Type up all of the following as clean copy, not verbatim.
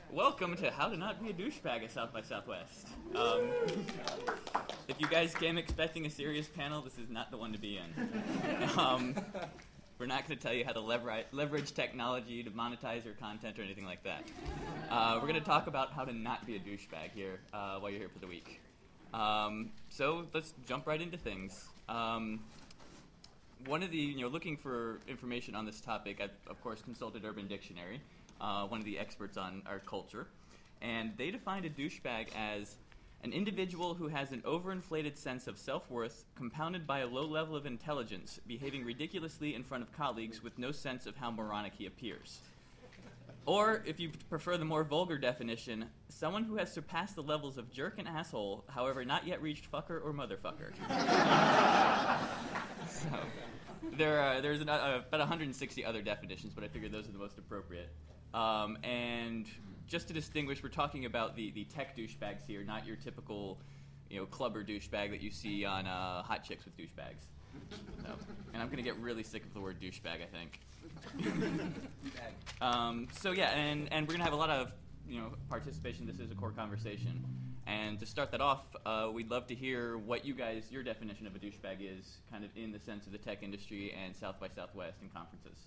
Welcome to How to Not Be a Douchebag at South by Southwest. If you guys came expecting a serious panel, this is not the one to be in. We're not going to tell you how to leverage technology to monetize your content or anything like that. We're going to talk about how to not be a douchebag here while you're here for the week. So let's jump right into things. One of the, looking for information on this topic, I, of course, consulted Urban Dictionary, one of the experts on our culture, and they defined a douchebag as an individual who has an overinflated sense of self-worth compounded by a low level of intelligence, behaving ridiculously in front of colleagues with no sense of how moronic he appears. Or, if you prefer the more vulgar definition, someone who has surpassed the levels of jerk and asshole, however not yet reached fucker or motherfucker. So, there's about 160 other definitions, but I figured those are the most appropriate. And just to distinguish, we're talking about the tech douchebags here, not your typical, clubber douchebag that you see on Hot Chicks with douchebags. So, and I'm going to get really sick of the word douchebag, I think. So yeah, and we're going to have a lot of, participation. This is a core conversation. And to start that off, we'd love to hear what your definition of a douchebag is, kind of in the sense of the tech industry and South by Southwest and conferences.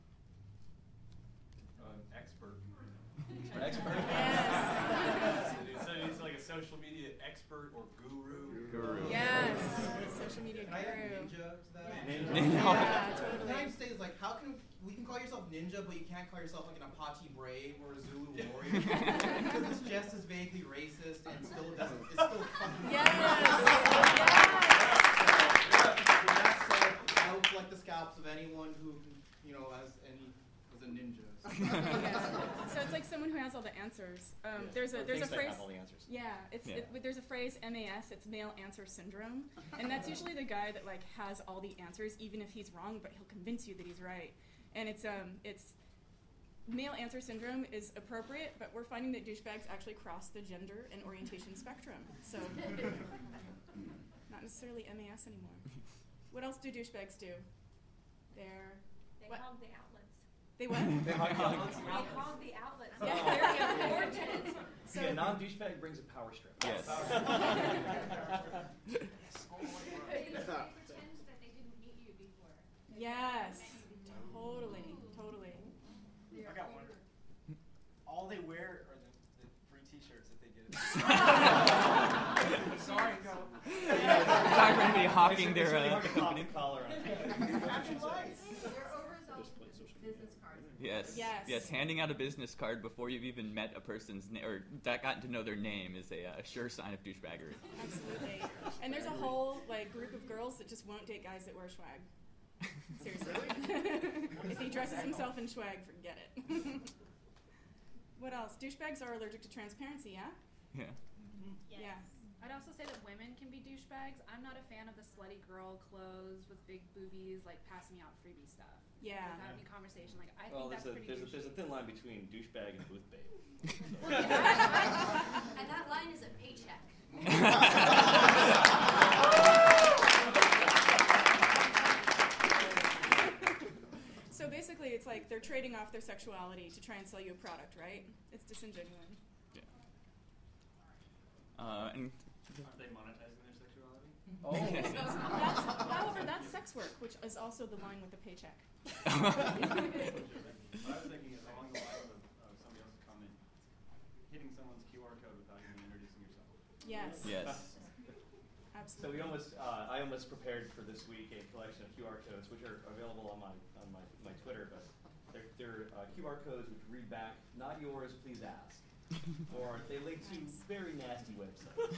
Expert. Expert? Yes. So it's like a social media expert or guru. Yes. Social media Can I add guru. ninja to that? Ninja. Yeah, Can I totally. just say, how can we can call yourself ninja, but you can't call yourself like an Apache brave or a Zulu warrior? Because it's just as vaguely racist and still doesn't. It's still fucking. Yes. With that said, I would collect the scalps of anyone who, as a ninja. So it's like someone who has all the answers. There's a phrase. Have all the answers. Yeah, there's a phrase MAS. It's male answer syndrome, and that's usually the guy that has all the answers, even if he's wrong, but he'll convince you that he's right. And it's male answer syndrome is appropriate, but we're finding that douchebags actually cross the gender and orientation spectrum. So not necessarily MAS anymore. What else do douchebags do? They hog the outlets. They what? They hog the outlets. They hog the outlets. Yeah. They're very important. So A non-douchebag brings a power strip. Yes. They pretend that they didn't meet you before. yes, totally. I got one. All they wear are the free T-shirts that they get. Sorry, go. Sorry for anybody hawking their company collar on. They're overzealous business cards. Yes. Handing out a business card before you've even met a person's name or gotten to know their name is a sure sign of douchebaggery. Absolutely. And there's a whole group of girls that just won't date guys that wear swag. Seriously. If he dresses himself in swag, forget it. What else? Douchebags are allergic to transparency, yeah? Yeah. Yes. Yeah. I'd also say that women can be douchebags. I'm not a fan of the slutty girl clothes with big boobies, passing out freebie stuff. Yeah. Without any conversation. I Well, think that's pretty there's douchey. a thin line between douchebag and booth babe. And that line is a paycheck. So basically, it's like they're trading off their sexuality to try and sell you a product, right? It's disingenuous. Yeah. And Aren't they monetizing their sexuality? However, that's sex work, which is also the line with the paycheck. What I was thinking is along the line of somebody else's comment, hitting someone's QR code without even introducing yourself. Yes. yes. So Absolutely. I almost prepared for this week a collection of QR codes, which are available on my Twitter, but they're QR codes which read back, "Not yours, please ask," or they link to very nasty websites.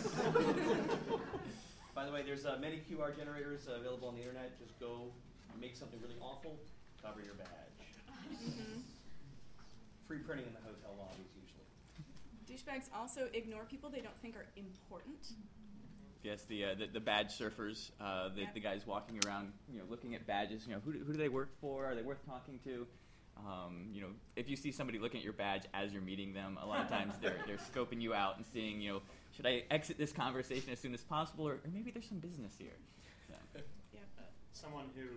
By the way, there's many QR generators available on the internet. Just go make something really awful, cover your badge. Mm-hmm. Free printing in the hotel lobbies usually. Douchebags also ignore people they don't think are important. Yes, the badge surfers, the guys walking around, looking at badges. Who do they work for? Are they worth talking to? If you see somebody looking at your badge as you're meeting them, a lot of times they're scoping you out and seeing, should I exit this conversation as soon as possible, or maybe there's some business here. So. Someone who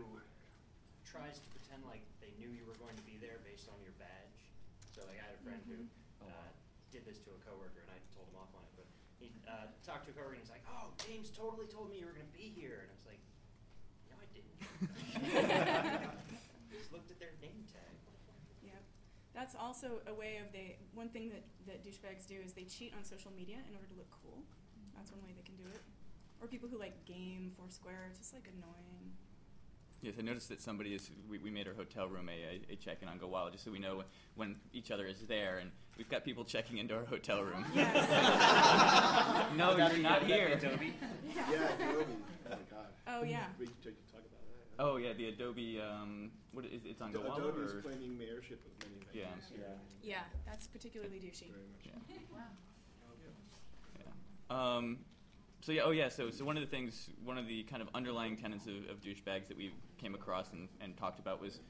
tries to pretend like they knew you were going to be there based on your badge. So I had a friend who did this to a coworker, and I told him off on it. But he talked to a coworker, and he's like, "Oh, James totally told me you were going to be here," and I was like, "No, I didn't." Just looked at their name tag. Yep. That's also a way of one thing that douchebags do is they cheat on social media in order to look cool. That's one way they can do it. Or people who like game Foursquare, it's just like annoying. Yes, I noticed that we made our hotel room a check-in on Go Wild just so we know when each other is there, and we've got people checking into our hotel room. Yes. No, you're not here. Adobe. Yeah, Adobe. Oh my God. Oh yeah. We can talk about that. Oh yeah, the Adobe. What is it's on Go Wild? Adobe is or? claiming mayorship of many Yeah. venues. Yeah, that's particularly douchey. Very much. Yeah. Wow. Yeah. So one of the kind of underlying tenets of douchebags that we came across and talked about was,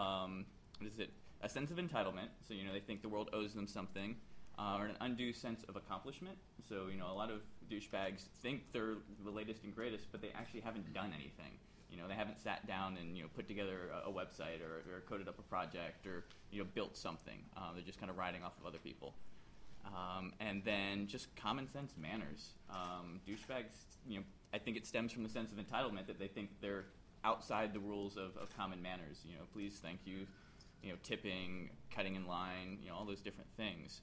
a sense of entitlement. So, they think the world owes them something, or an undue sense of accomplishment. So, a lot of douchebags think they're the latest and greatest, but they actually haven't done anything. They haven't sat down and, put together a website or coded up a project or, built something. They're just kind of riding off of other people. And then just common sense manners. Douchebags, I think it stems from the sense of entitlement that they think they're outside the rules of common manners. Please, thank you, tipping, cutting in line, all those different things.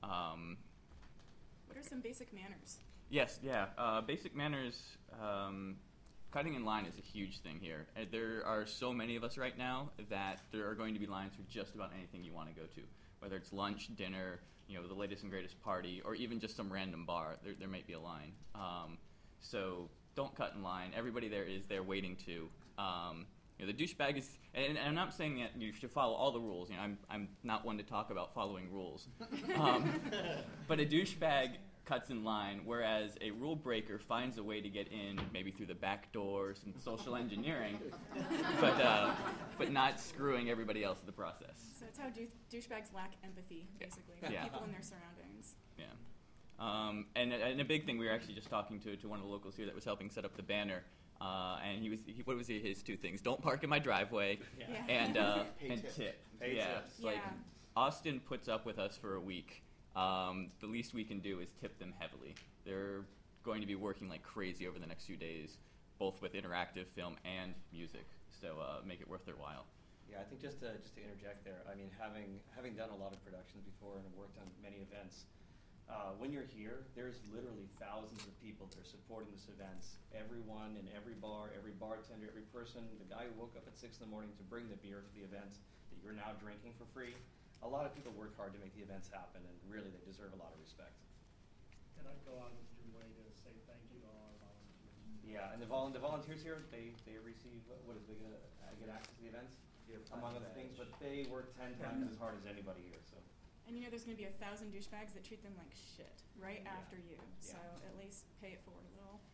What are some basic manners? Yes, yeah. Basic manners, cutting in line is a huge thing here. There are so many of us right now that there are going to be lines for just about anything you want to go to, whether it's lunch, dinner, the latest and greatest party, or even just some random bar. There might be a line. So don't cut in line. Everybody there is there waiting to. The douchebag is, and I'm not saying that you should follow all the rules. I'm not one to talk about following rules. But a douchebag cuts in line, whereas a rule breaker finds a way to get in, maybe through the back doors and social engineering, but not screwing everybody else in the process. So it's how douchebags lack empathy, basically, for Yeah. people in their surroundings. Yeah. And a big thing, we were actually just talking to one of the locals here that was helping set up the banner, and what was his two things? Don't park in my driveway, Yeah. and tip. Pay Yeah. tips. Like, Yeah. Austin puts up with us for a week. The least we can do is tip them heavily. They're going to be working like crazy over the next few days, both with interactive film and music. So make it worth their while. Yeah, I think just to interject there, I mean, having done a lot of productions before and worked on many events, when you're here, there's literally thousands of people that are supporting this event. Everyone in every bar, every bartender, every person, the guy who woke up at 6 in the morning to bring the beer to the event that you're now drinking for free. A lot of people work hard to make the events happen, and really they deserve a lot of respect. And I'd go out of your way to say thank you to all our volunteers. Yeah, and the volunteers here, they receive, they get access to the events, among other things, but they work 10 times as hard as anybody here, so. And there's going to be 1,000 douchebags that treat them like shit right after you. So at least pay it forward a little.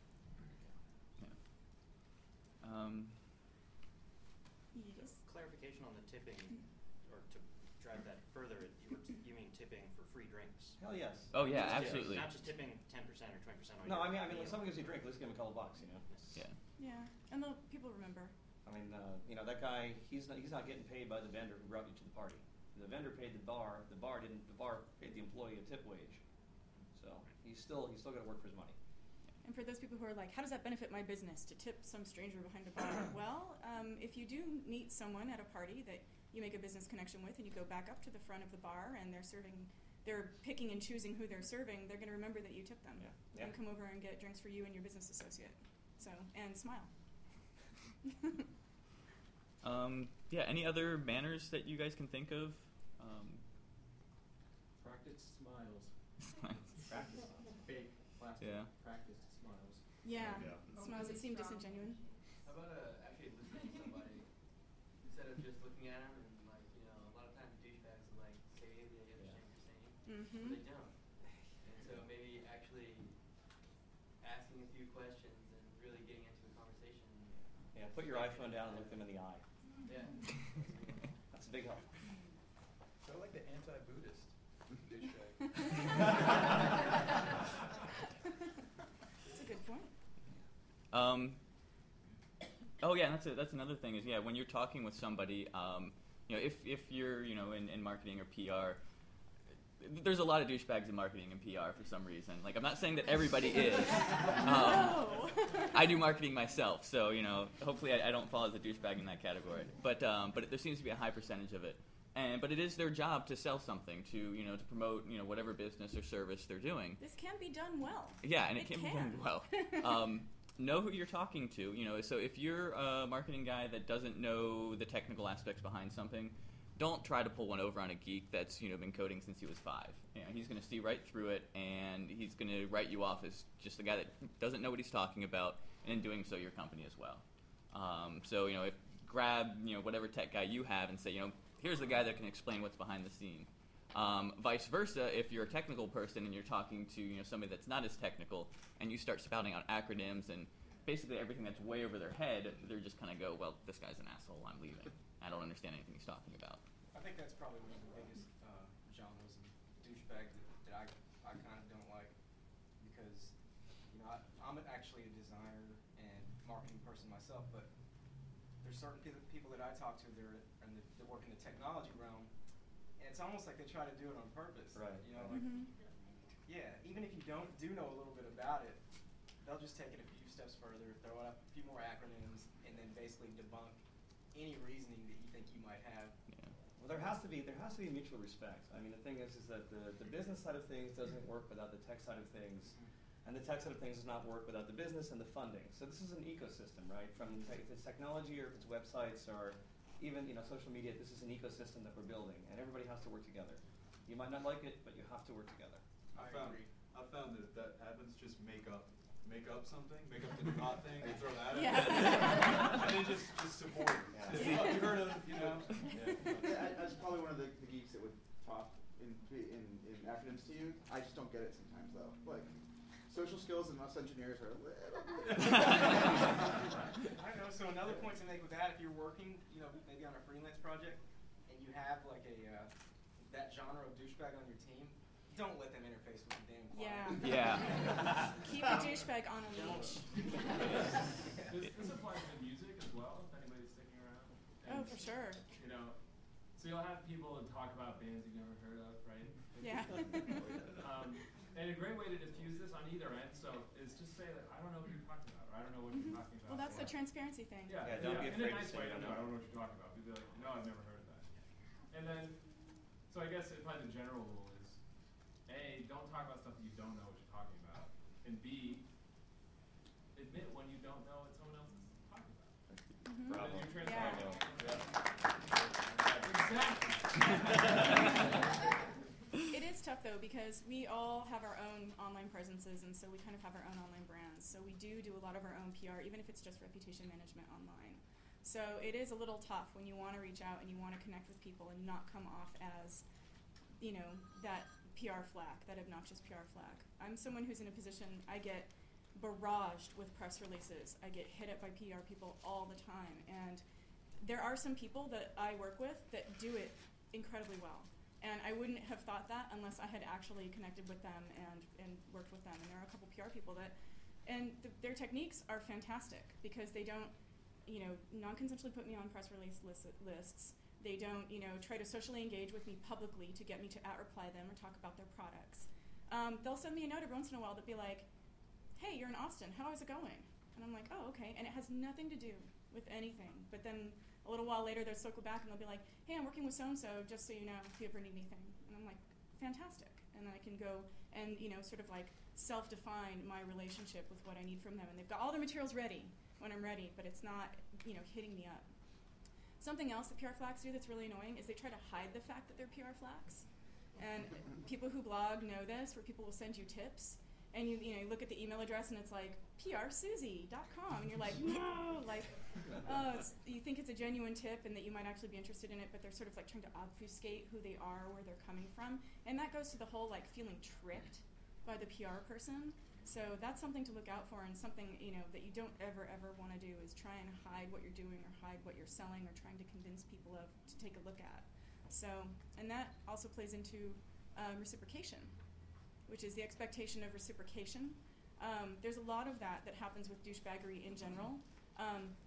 Yes. Clarification on the tipping, or to drive that further, you mean tipping for free drinks? Hell yes. Oh yeah, Not just absolutely. Not just tipping 10% or 20% on No, your I mean, meal. if someone gives you a drink, let's give them a couple bucks, Yeah. Yeah, and people remember. I mean, that guy, he's not getting paid by the vendor who brought you to the party. The vendor paid the bar. The bar paid the employee a tip wage. So he's still got to work for his money. And for those people who are like, how does that benefit my business to tip some stranger behind a bar? Well, if you do meet someone at a party that you make a business connection with and you go back up to the front of the bar and they're picking and choosing who they're serving, they're going to remember that you tipped them. Yeah. And come over and get drinks for you and your business associate. So, and smile. Any other manners that you guys can think of? Practice smiles. Practice. Fake plastic. Yeah. Practice smiles. Yeah. Oh, Smiles that seem strong. disingenuine. How about actually listening to somebody instead of just looking at them and a lot of times douchebags will say they understand what you're saying, Mm-hmm. but they don't. And so maybe actually asking a few questions and really getting into a conversation. Yeah, put your iPhone down and look them in the eye. Yeah. That's a big help. So like the anti-Buddhist douchebag. That's a good point. That's another thing is when you're talking with somebody, if you're in marketing or PR, there's a lot of douchebags in marketing and PR for some reason. Like, I'm not saying that everybody is. No. I do marketing myself, so hopefully I don't fall as a douchebag in that category. But there seems to be a high percentage of it. But it is their job to sell something, to promote whatever business or service they're doing. This can be done well. Yeah, and it can be done well. Know who you're talking to. So if you're a marketing guy that doesn't know the technical aspects behind something, don't try to pull one over on a geek that's been coding since he was 5. He's going to see right through it, and he's going to write you off as just a guy that doesn't know what he's talking about, and in doing so, your company as well. If grab whatever tech guy you have and say here's the guy that can explain what's behind the scene. Vice versa, if you're a technical person and you're talking to somebody that's not as technical, and you start spouting out acronyms and basically everything that's way over their head, they're just kind of go, well, this guy's an asshole, I'm leaving. I don't understand anything he's talking about. I think that's probably one of the biggest genres of douchebags that I kind of don't like, because I'm actually a designer and marketing person myself, but there's certain people that I talk to that work in the technology realm, and it's almost like they try to do it on purpose. Right. Yeah, even if you don't know a little bit about it, they'll just take it a few steps further, throw out a few more acronyms, and then basically debunk any reasoning that you think you might have. Yeah. Well, there has to be mutual respect. I mean, the thing is that the business side of things doesn't work without the tech side of things, and the tech side of things does not work without the business and the funding. So this is an ecosystem, right? If it's technology or if it's websites or even social media, this is an ecosystem that we're building, and everybody has to work together. You might not like it, but you have to work together. I found that admins just make up something, make up the hot thing, and throw that Yeah. and then just support it. Yeah. You heard of, As probably one of the geeks that would talk in acronyms to you, I just don't get it sometimes though. Like, social skills and us engineers are a little bit. I don't know. So another point to make with that, if you're working, maybe on a freelance project, and you have like that genre of douchebag on your team, don't let them interface with the damn client. Yeah. Yeah. Keep the douchebag on a leash. This applies to music as well, if anybody's sticking around. Oh, for sure. So you'll have people and talk about bands you've never heard of, right? Yeah. And a great way to diffuse this on either end, is just say that I don't know what you're talking about, or I don't know what you're talking about. Well, that's the transparency thing. Yeah, don't be afraid in a nice to say way. you don't I know. don't know what you're talking about. You'd be like, no, I've never heard of that. And then, so I guess probably the general rule is, A, don't talk about stuff that you don't know what you're talking about, and B, admit when you don't know what someone else is talking about. Bravo. And then you're transparent. It is tough though, because we all have our own online presences, and so we kind of have our own online brands. So we do a lot of our own PR, even if it's just reputation management online. So it is a little tough when you want to reach out and you want to connect with people and not come off as, that PR flack, that obnoxious PR flack. I'm someone who's in a position, I get barraged with press releases. I get hit up by PR people all the time, and there are some people that I work with that do it incredibly well. And I wouldn't have thought that unless I had actually connected with them and worked with them. And there are a couple PR people their techniques are fantastic, because they don't, non-consensually put me on press release lists. They don't, try to socially engage with me publicly to get me to @reply them or talk about their products. They'll send me a note every once in a while that'll be like, hey, you're in Austin, how is it going? And I'm like, oh, okay. And it has nothing to do with anything. But then a little while later, they'll circle back and they'll be like, hey, I'm working with so-and-so, just so you know, if you ever need anything. And I'm like, fantastic. And then I can go and, sort of like self-define my relationship with what I need from them. And they've got all their materials ready when I'm ready, but it's not, hitting me up. Something else that PR flacks do that's really annoying is they try to hide the fact that they're PR flacks. And people who blog know this, where people will send you tips, and you look at the email address and it's like prsusie.com, and you're like, no, like, you think it's a genuine tip and that you might actually be interested in it, but they're sort of like trying to obfuscate who they are, where they're coming from, and that goes to the whole like feeling tricked by the PR person. So that's something to look out for, and something that you don't ever want to do is try and hide what you're doing or hide what you're selling or trying to convince people of to take a look at. So, and that also plays into reciprocation, which is the expectation of reciprocation. There's a lot of that happens with douchebaggery in general.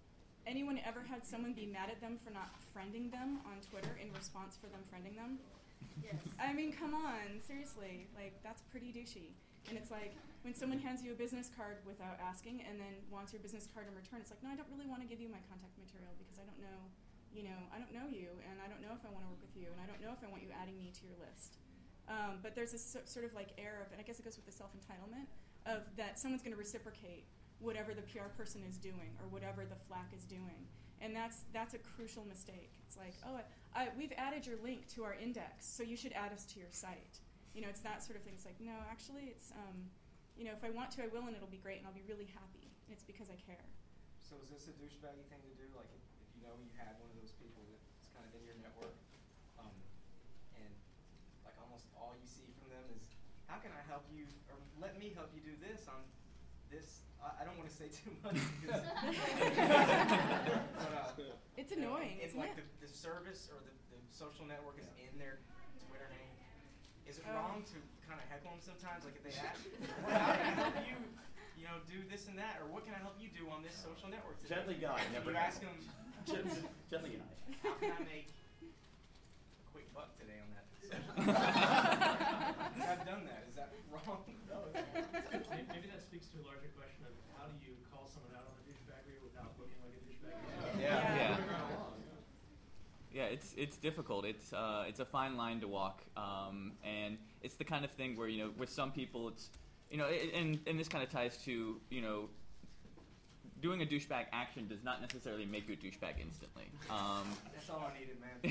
Anyone ever had someone be mad at them for not friending them on Twitter in response for them friending them? Yes. I mean, come on, seriously, like that's pretty douchey. And it's like when someone hands you a business card without asking and then wants your business card in return, it's like, no, I don't really want to give you my contact material because I don't know, I don't know you, and I don't know if I want to work with you, and I don't know if I want you adding me to your list. But there's this sort of like air of, and I guess it goes with the self-entitlement, of that someone's going to reciprocate whatever the PR person is doing or whatever the flack is doing. And that's a crucial mistake. It's like, oh, we've added your link to our index, so you should add us to your site. It's that sort of thing. It's like, no, actually, it's, if I want to, I will, and it'll be great, and I'll be really happy. And it's because I care. So is this a douchebaggy thing to do? Like, if you know you had one of those people that's kind of in your network, and like almost all you see from them is, how can I help you, or let me help you do this on this. I don't want to say too much. But, it's annoying, isn't like it? The service or the social network is in their Twitter name. Is it wrong to kind of heckle them sometimes? Like if they ask, well, how can I help you, do this and that, or what can I help you do on this social network today? Gently guide, never you ask them, gently guide. how can I make a quick buck today on that social I've done that. Is that wrong? No, maybe that speaks to a larger question of how do you call someone out on a douchebaggery without looking like a douchebag? Yeah, it's difficult. It's a fine line to walk, and it's the kind of thing where with some people it's and this kind of ties to doing a douchebag action does not necessarily make you a douchebag instantly. That's all I needed, man.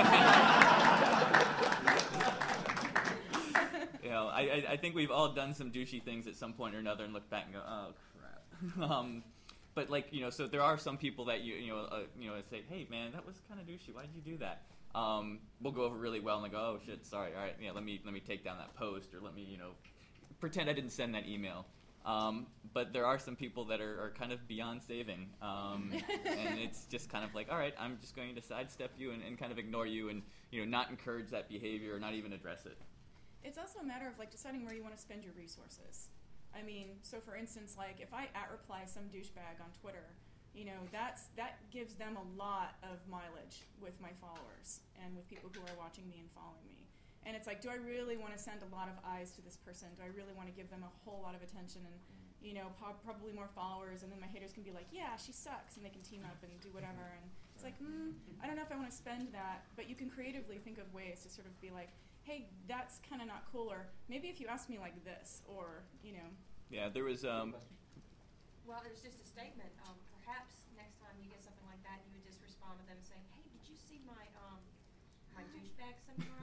I think we've all done some douchey things at some point or another and look back and go, oh crap. But so there are some people that say, hey man, that was kind of douchey. Why did you do that? We'll go over really well and they go, oh shit, sorry. All right, let me take down that post, or let me pretend I didn't send that email. But there are some people that are kind of beyond saving, and it's just kind of like, all right, I'm just going to sidestep you and kind of ignore you and not encourage that behavior or not even address it. It's also a matter of deciding where you want to spend your resources. I mean, so for instance, if I @reply some douchebag on Twitter, that gives them a lot of mileage with my followers and with people who are watching me and following me. And it's like, do I really want to send a lot of eyes to this person? Do I really want to give them a whole lot of attention and, probably more followers? And then my haters can be like, yeah, she sucks, and they can team up and do whatever. And it's like, I don't know if I want to spend that. But you can creatively think of ways to sort of be like, hey, that's kind of not cool. Or maybe if you ask me like this, or, Yeah, there was... Well, it was just a statement. Perhaps next time you get something like that, you would just respond to them saying, hey, did you see my douchebag seminar?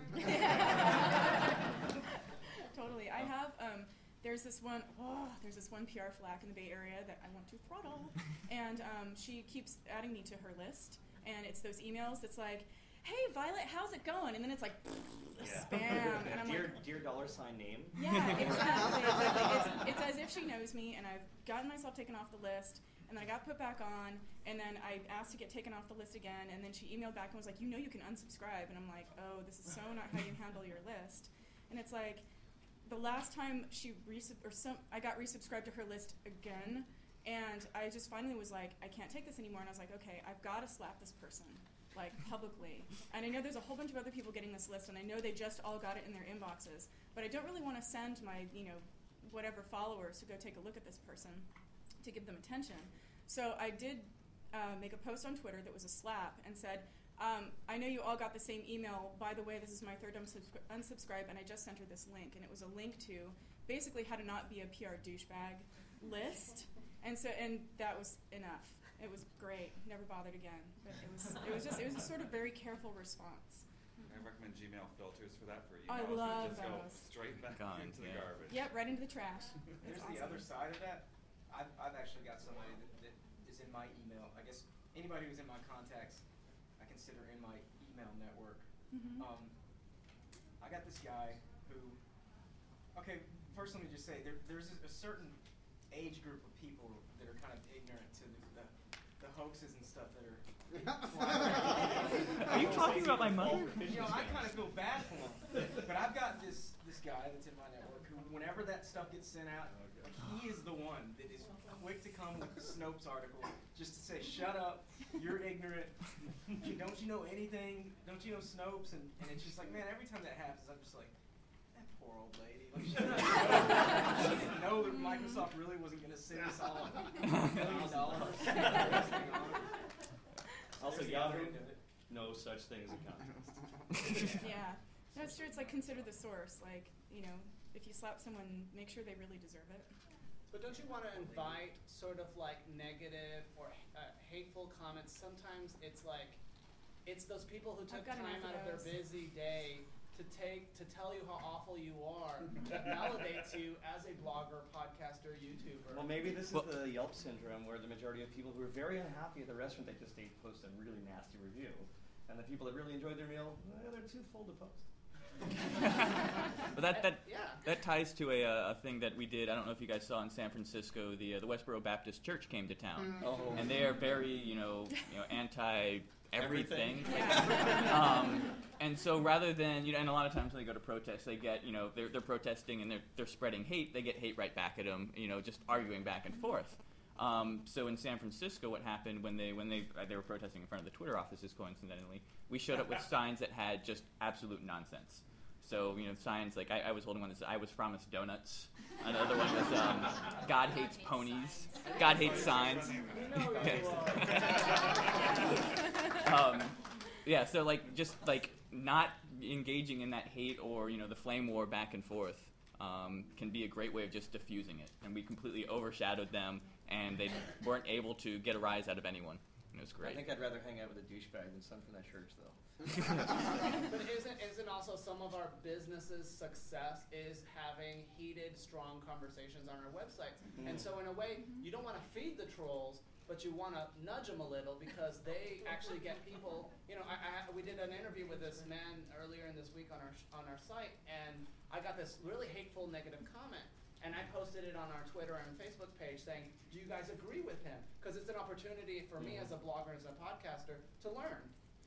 Totally. I have, there's this one PR flack in the Bay Area that I want to throttle, and she keeps adding me to her list, and it's those emails that's like, hey, Violet, how's it going? And then it's like, spam. And I'm dear $name? Yeah, exactly. It's as if she knows me, and I've gotten myself taken off the list, and then I got put back on, and then I asked to get taken off the list again, and then she emailed back and was like, you can unsubscribe. And I'm like, oh, this is so not how you handle your list. And it's like, the last time I got resubscribed to her list again, and I just finally was like, I can't take this anymore. And I was like, okay, I've got to slap this person, publicly. And I know there's a whole bunch of other people getting this list, and I know they just all got it in their inboxes. But I don't really want to send my, whatever followers to go take a look at this person to give them attention. So I did make a post on Twitter that was a slap and said, I know you all got the same email. By the way, this is my third unsubscribe, and I just sent her this link. And it was a link to basically how to not be a PR douchebag list. And that was enough. It was great. Never bothered again. But it was a sort of very careful response. I recommend Gmail filters for that for emails. I love just those. Go straight back into the garbage. Yep, right into the trash. There's awesome. The other side of that. I've actually got somebody that is in my email. I guess anybody who's in my contacts, I consider in my email network. Mm-hmm. I got this guy who. Okay, first let me just say there's a certain age group of people that are kind of ignorant to the hoaxes and stuff that are. Are you talking about my mother? I kind of feel bad for him, but I've got this guy that's in my network who, whenever that stuff gets sent out, like, he is the one that is quick to come with the Snopes article just to say, shut up, you're ignorant, don't you know anything, don't you know Snopes? And it's just like, man, every time that happens, I'm just like, that poor old lady. Like, she didn't know that Microsoft really wasn't going to send us all $1 million. Also, Yahoo, no such thing as a contest. Yeah. No, it's true. It's like consider the source. Like, you know, if you slap someone, make sure they really deserve it. But don't you want to invite sort of like negative or hateful comments? Sometimes it's like, it's those people who took time out of their busy day to tell you how awful you are, that validates you as a blogger, podcaster, YouTuber. Well, maybe this is the Yelp syndrome, where the majority of people who are very unhappy at the restaurant they just ate post a really nasty review, and the people that really enjoyed their meal, they're too full to post. But that ties to a thing that we did. I don't know if you guys saw in San Francisco. The Westboro Baptist Church came to town, and they are very anti everything. And so rather than and a lot of times when they go to protest, they get they're protesting and they're spreading hate. They get hate right back at them. Just arguing back and forth. So in San Francisco, what happened when they were protesting in front of the Twitter offices, coincidentally, we showed up with signs that had just absolute nonsense. So signs like I was holding one that said "I was promised donuts." Another one was "God hates ponies." God hates signs. So just not engaging in that hate or the flame war back and forth can be a great way of just diffusing it. And we completely overshadowed them, and they weren't able to get a rise out of anyone. It was great. I think I'd rather hang out with a douchebag than some from that church, though. But isn't also some of our business's success is having heated, strong conversations on our websites? And so in a way, you don't want to feed the trolls, but you want to nudge them a little because they actually get people. We did an interview with this man earlier in this week on our site, and I got this really hateful, negative comment. And I posted it on our Twitter and Facebook page saying, do you guys agree with him? Because it's an opportunity for me as a blogger, as a podcaster, to learn.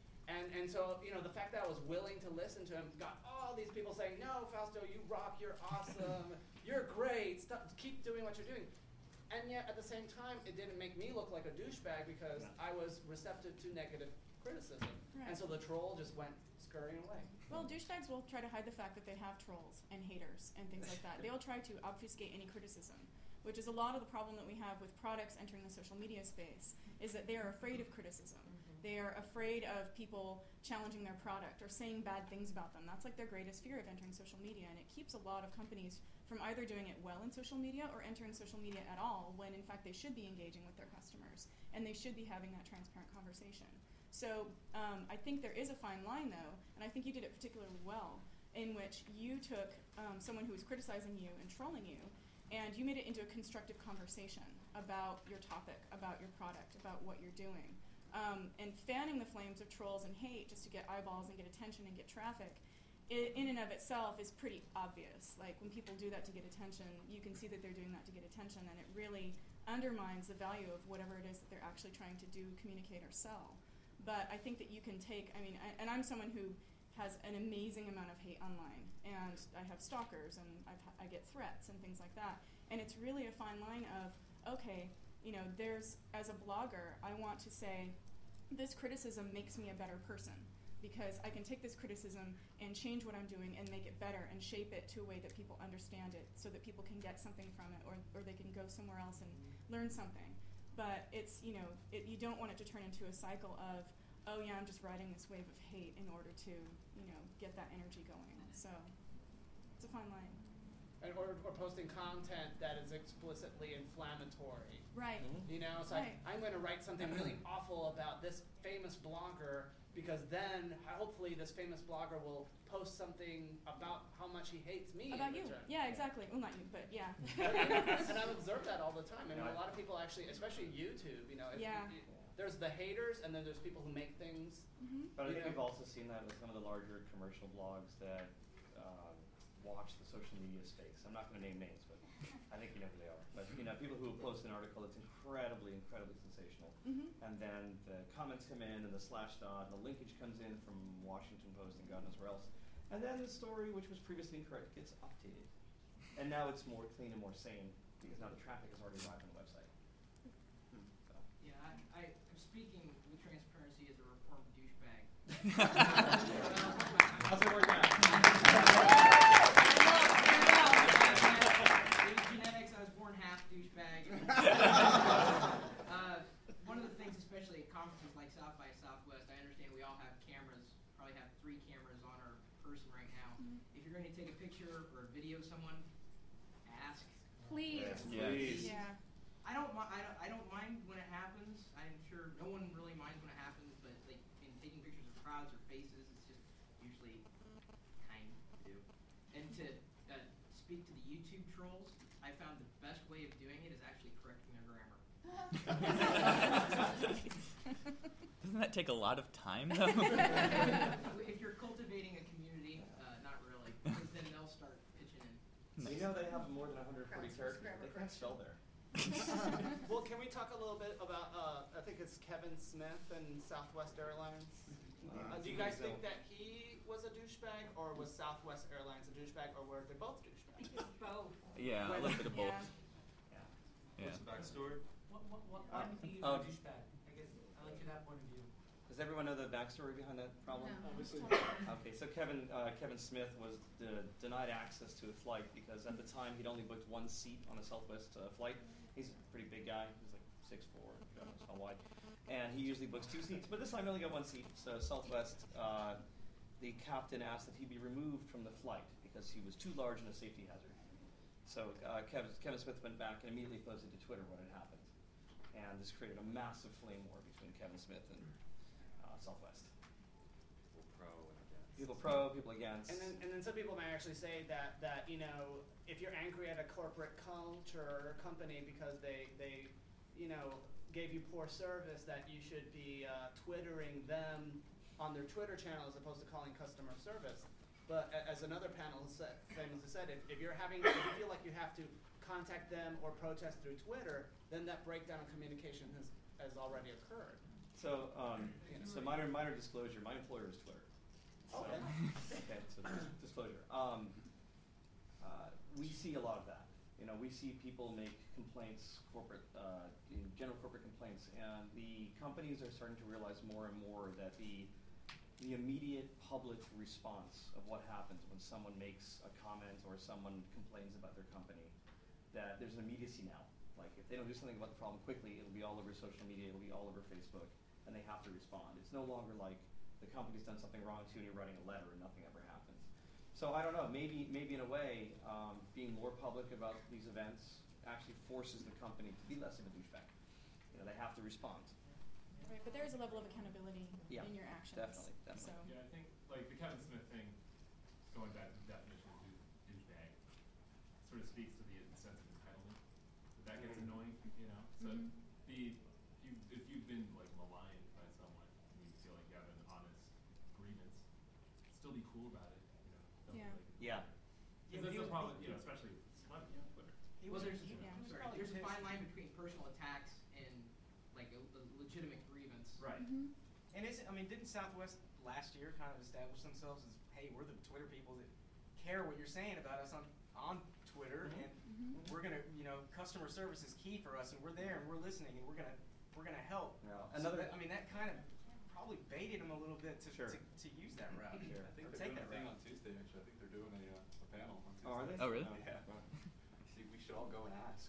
And so, the fact that I was willing to listen to him got all these people saying, no, Fausto, you rock, you're awesome, you're great, keep doing what you're doing. And yet, at the same time, it didn't make me look like a douchebag because I was receptive to negative criticism. Right. And so the troll just went scurrying away. Well, douchebags will try to hide the fact that they have trolls and haters and things like that. They'll try to obfuscate any criticism, which is a lot of the problem that we have with products entering the social media space, is that they are afraid of criticism. They are afraid of people challenging their product or saying bad things about them. That's like their greatest fear of entering social media, and it keeps a lot of companies from either doing it well in social media or entering social media at all, when in fact they should be engaging with their customers and they should be having that transparent conversation. So I think there is a fine line, though, and I think you did it particularly well, in which you took someone who was criticizing you and trolling you, and you made it into a constructive conversation about your topic, about your product, about what you're doing. And fanning the flames of trolls and hate just to get eyeballs and get attention and get traffic, in and of itself is pretty obvious. Like, when people do that to get attention, you can see that they're doing that to get attention, and it really undermines the value of whatever it is that they're actually trying to do, communicate, or sell. But I think that you can take, and I'm someone who has an amazing amount of hate online, and I have stalkers, and I get threats and things like that. And it's really a fine line of, okay, as a blogger, I want to say, this criticism makes me a better person, because I can take this criticism and change what I'm doing and make it better and shape it to a way that people understand it, so that people can get something from it, or they can go somewhere else and learn something. But it's, you don't want it to turn into a cycle of, oh yeah, I'm just riding this wave of hate in order to, get that energy going. So it's a fine line. Or posting content that is explicitly inflammatory. Right. It's like, I'm going to write something really awful about this famous blogger, because then hopefully this famous blogger will post something about how much he hates me. About you. Yeah, exactly. Well, not you, but yeah. And I've observed that all the time. And a lot of people actually, especially YouTube, there's the haters, and then there's people who make things. Mm-hmm. But I think we've also seen that with some of the larger commercial blogs that watch the social media space. I'm not going to name names, but I think you know who they are. But people who post an article that's incredibly sensational, and then the comments come in, and the /. And the linkage comes in from Washington Post and God knows where else, And then the story, which was previously incorrect, gets updated. And now it's more clean and more sane because now the traffic has already arrived on the website. So. Yeah, I'm speaking with transparency as a reformed douchebag. How's it working out? Genetics, I was born half douchebag. One of the things, especially at conferences like South by Southwest, I understand we all have cameras, probably have 3 cameras on our person right now. If you're going to take a picture or a video of someone, ask. Please. Yes. Yeah. I don't mind when it happens. I'm sure no one really minds when it happens, but like in taking pictures of crowds or faces, it's just usually kind to do. And to speak to the YouTube trolls, I found the best way of doing it is actually correcting their grammar. Doesn't that take a lot of time, though? If you're cultivating a community, not really, because then they'll start pitching in. So you know they have more than 140 characters. They can't spell there. Well, can we talk a little bit about, I think it's Kevin Smith and Southwest Airlines. Do you guys think that he was a douchebag, or was Southwest Airlines a douchebag, or were they both douchebags? Both. Yeah, a little bit of both. What's the backstory? Why do you think he was a douchebag? I guess I like that point of view. Does everyone know the backstory behind that problem? No. Obviously. Okay, so Kevin Smith was denied access to a flight because at the time he'd only booked 1 seat on a Southwest flight. He's a pretty big guy. He's like 6'4", God knows how wide. And he usually books 2 seats, but this time he only got 1 seat. So Southwest, the captain asked that he be removed from the flight because he was too large and a safety hazard. So Kevin Smith went back and immediately posted to Twitter what had happened. And this created a massive flame war between Kevin Smith and Southwest. People pro and against. People pro, people against. And then some people may actually say that you know, if you're angry at a corporate culture or company because they you know, gave you poor service, that you should be twittering them on their Twitter channel as opposed to calling customer service. But as another panel famously said, if you feel like you have to contact them or protest through Twitter, then that breakdown of communication has already occurred. So, so minor disclosure. My employer is Twitter. So, okay, so disclosure. We see a lot of that. You know, we see people make complaints, general corporate complaints, and the companies are starting to realize more and more that the immediate public response of what happens when someone makes a comment or someone complains about their company, that there's an immediacy now. Like, if they don't do something about the problem quickly, it'll be all over social media, it'll be all over Facebook, and they have to respond. It's no longer like the company's done something wrong to you and you're writing a letter and nothing ever happens. So I don't know, maybe in a way, being more public about these events actually forces the company to be less of a douchebag. You know, they have to respond. Right, but there is a level of accountability Yeah, in your actions. definitely. So. Yeah, I think like the Kevin Smith thing, going back to the definition of douchebag, sort of speaks to the sense of entitlement. That gets annoying, you know. So if you've been like maligned by someone and you feel like you have an honest grievance, still be cool about it, you know. Don't Yeah. Like, Yeah. Because that's the problem, you know, especially with celebrity on Twitter. There's a fine line between personal attacks and like a legitimate grievance. Right. And didn't Southwest last year kind of establish themselves as, hey, we're the Twitter people that care what you're saying about us on Twitter, and we're gonna, you know, customer service is key for us, and we're there and we're listening and we're gonna help. Yeah. So that kind of probably baited them a little bit to use that route. Sure. I think Or they're take doing that a thing route. on Tuesday, actually. I think they're doing a panel on Tuesday. Oh, are they? Oh, really? Yeah. See, we should all go and ask.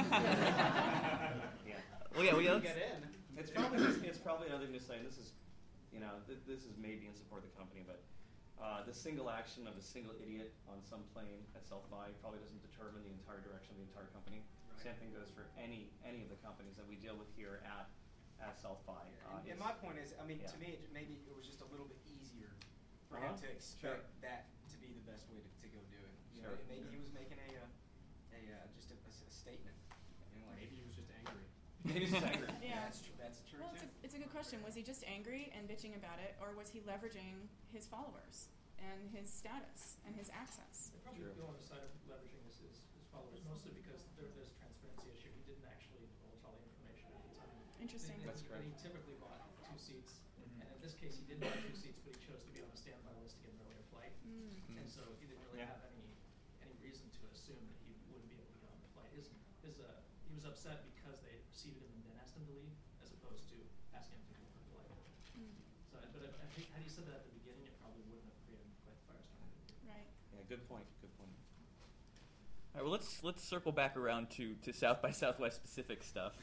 Yeah. Well, yeah, Get in. It's probably another thing to say. This is, you know, this is maybe in support of the company, but the single action of a single idiot on some plane at South by probably doesn't determine the entire direction of the entire company. Right. Same thing goes for any of the companies that we deal with here at South by. And my point is, to yeah. me, maybe it was just a little bit easier for him to expect that to be the best way to go do it. You know, maybe he was making just a statement. You know, like maybe he was just angry. Maybe he's just angry. Yeah. That's true Well, too. it's a good question. Was he just angry and bitching about it, or was he leveraging his followers and his status and his access? They probably go on the side of leveraging his followers, mostly because there's a transparency issue. He didn't actually divulge all the information at the time. Interesting. And That's correct. he typically bought 2 seats, and this case, he did buy 2 seats, but he chose to be on a standby list to get an earlier flight. Mm. And so he didn't really Yeah. have any reason to assume that he wouldn't be able to get on the flight. He was upset because they seated him and then asked him to leave, as opposed to asking him to leave for the flight. Mm. So, but I think had he said that at the beginning, it probably wouldn't have created quite the firestorm. Right. Yeah, good point. Good point. All right, well, let's circle back around to South by Southwest specific stuff.